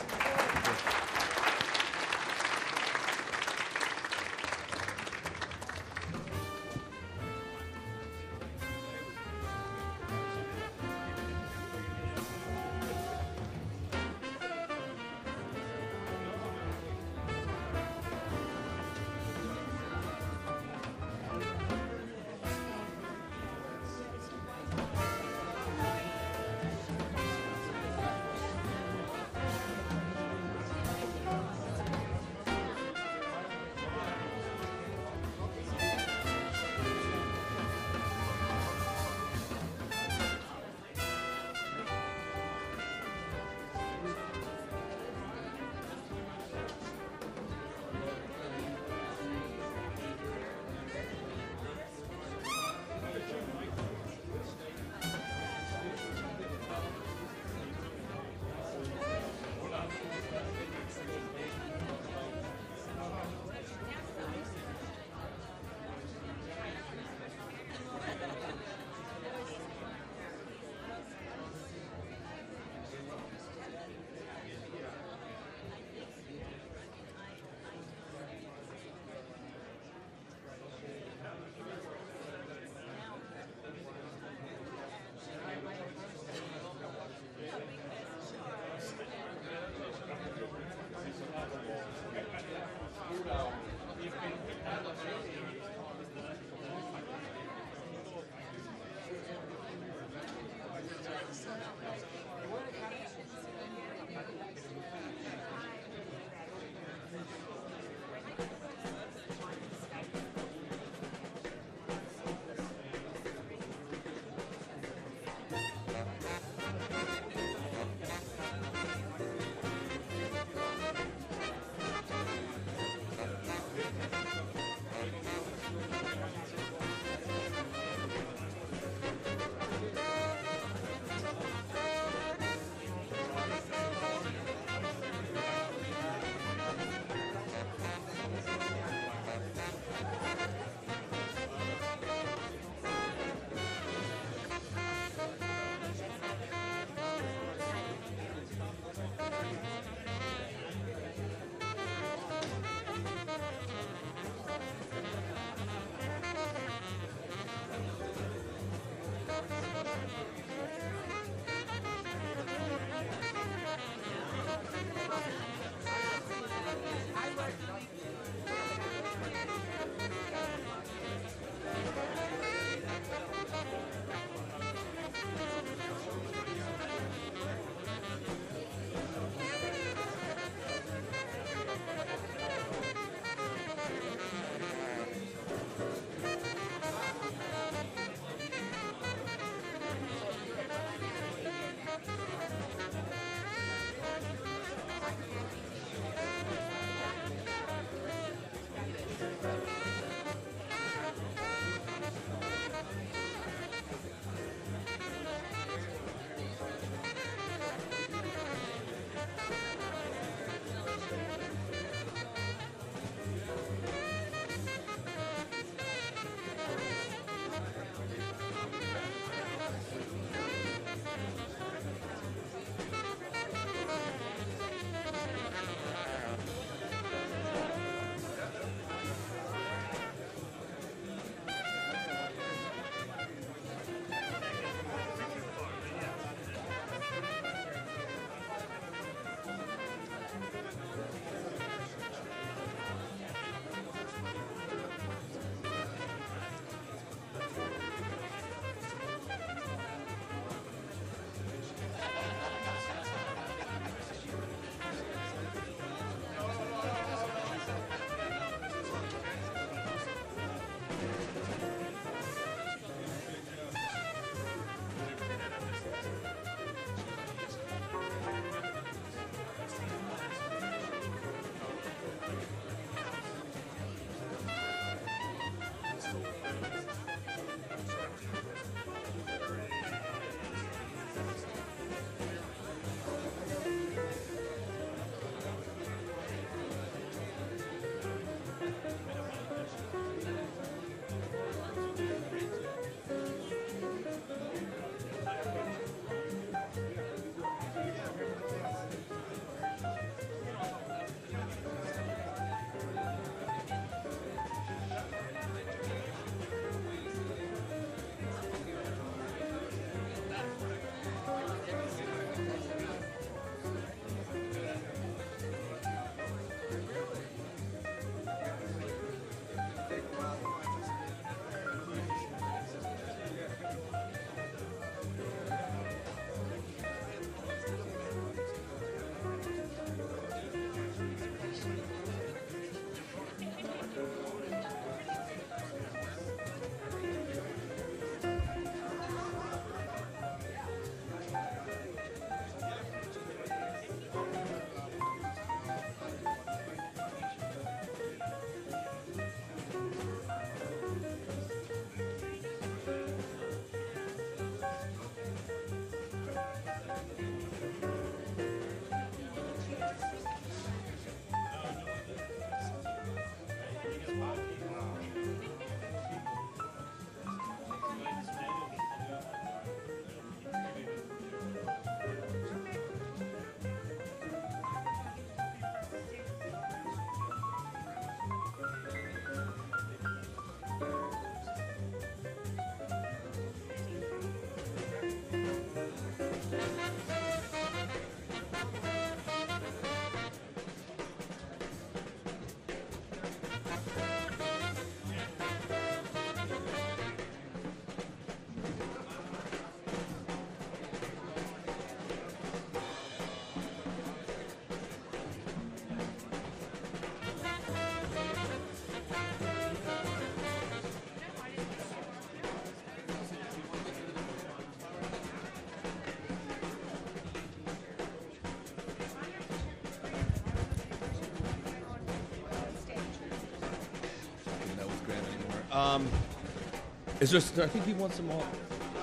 It's just, I think he wants them all.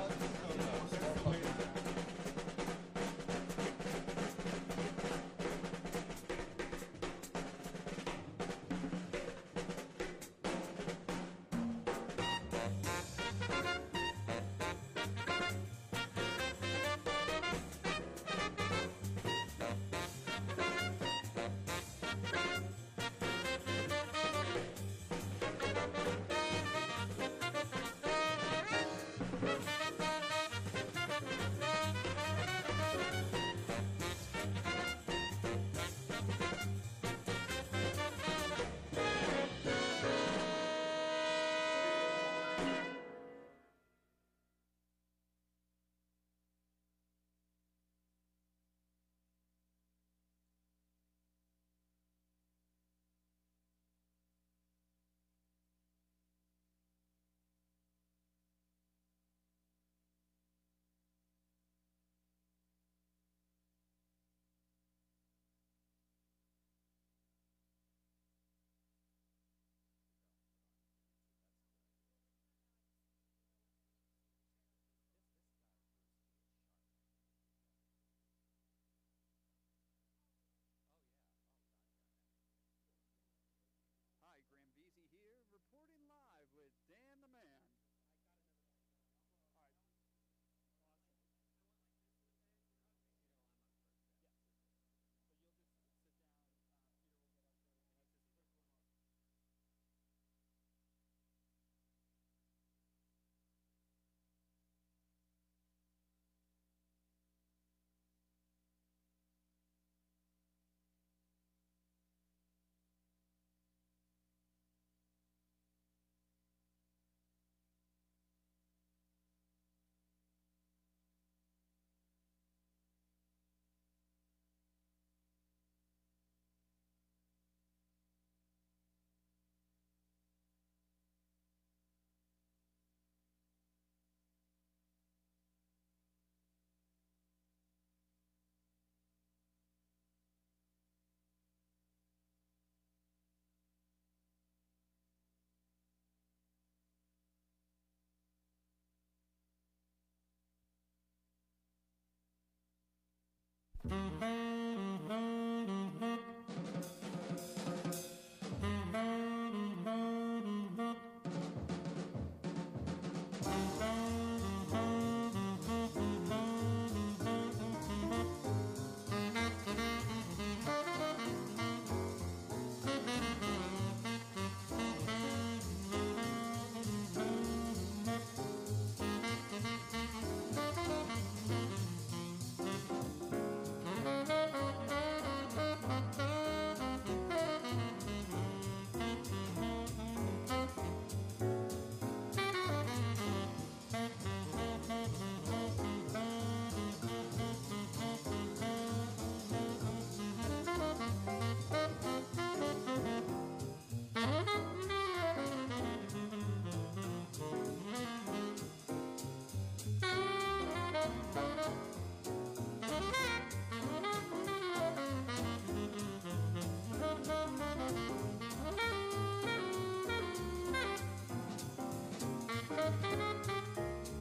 Hi, Graham Beasy here, reporting live with Dan the Man.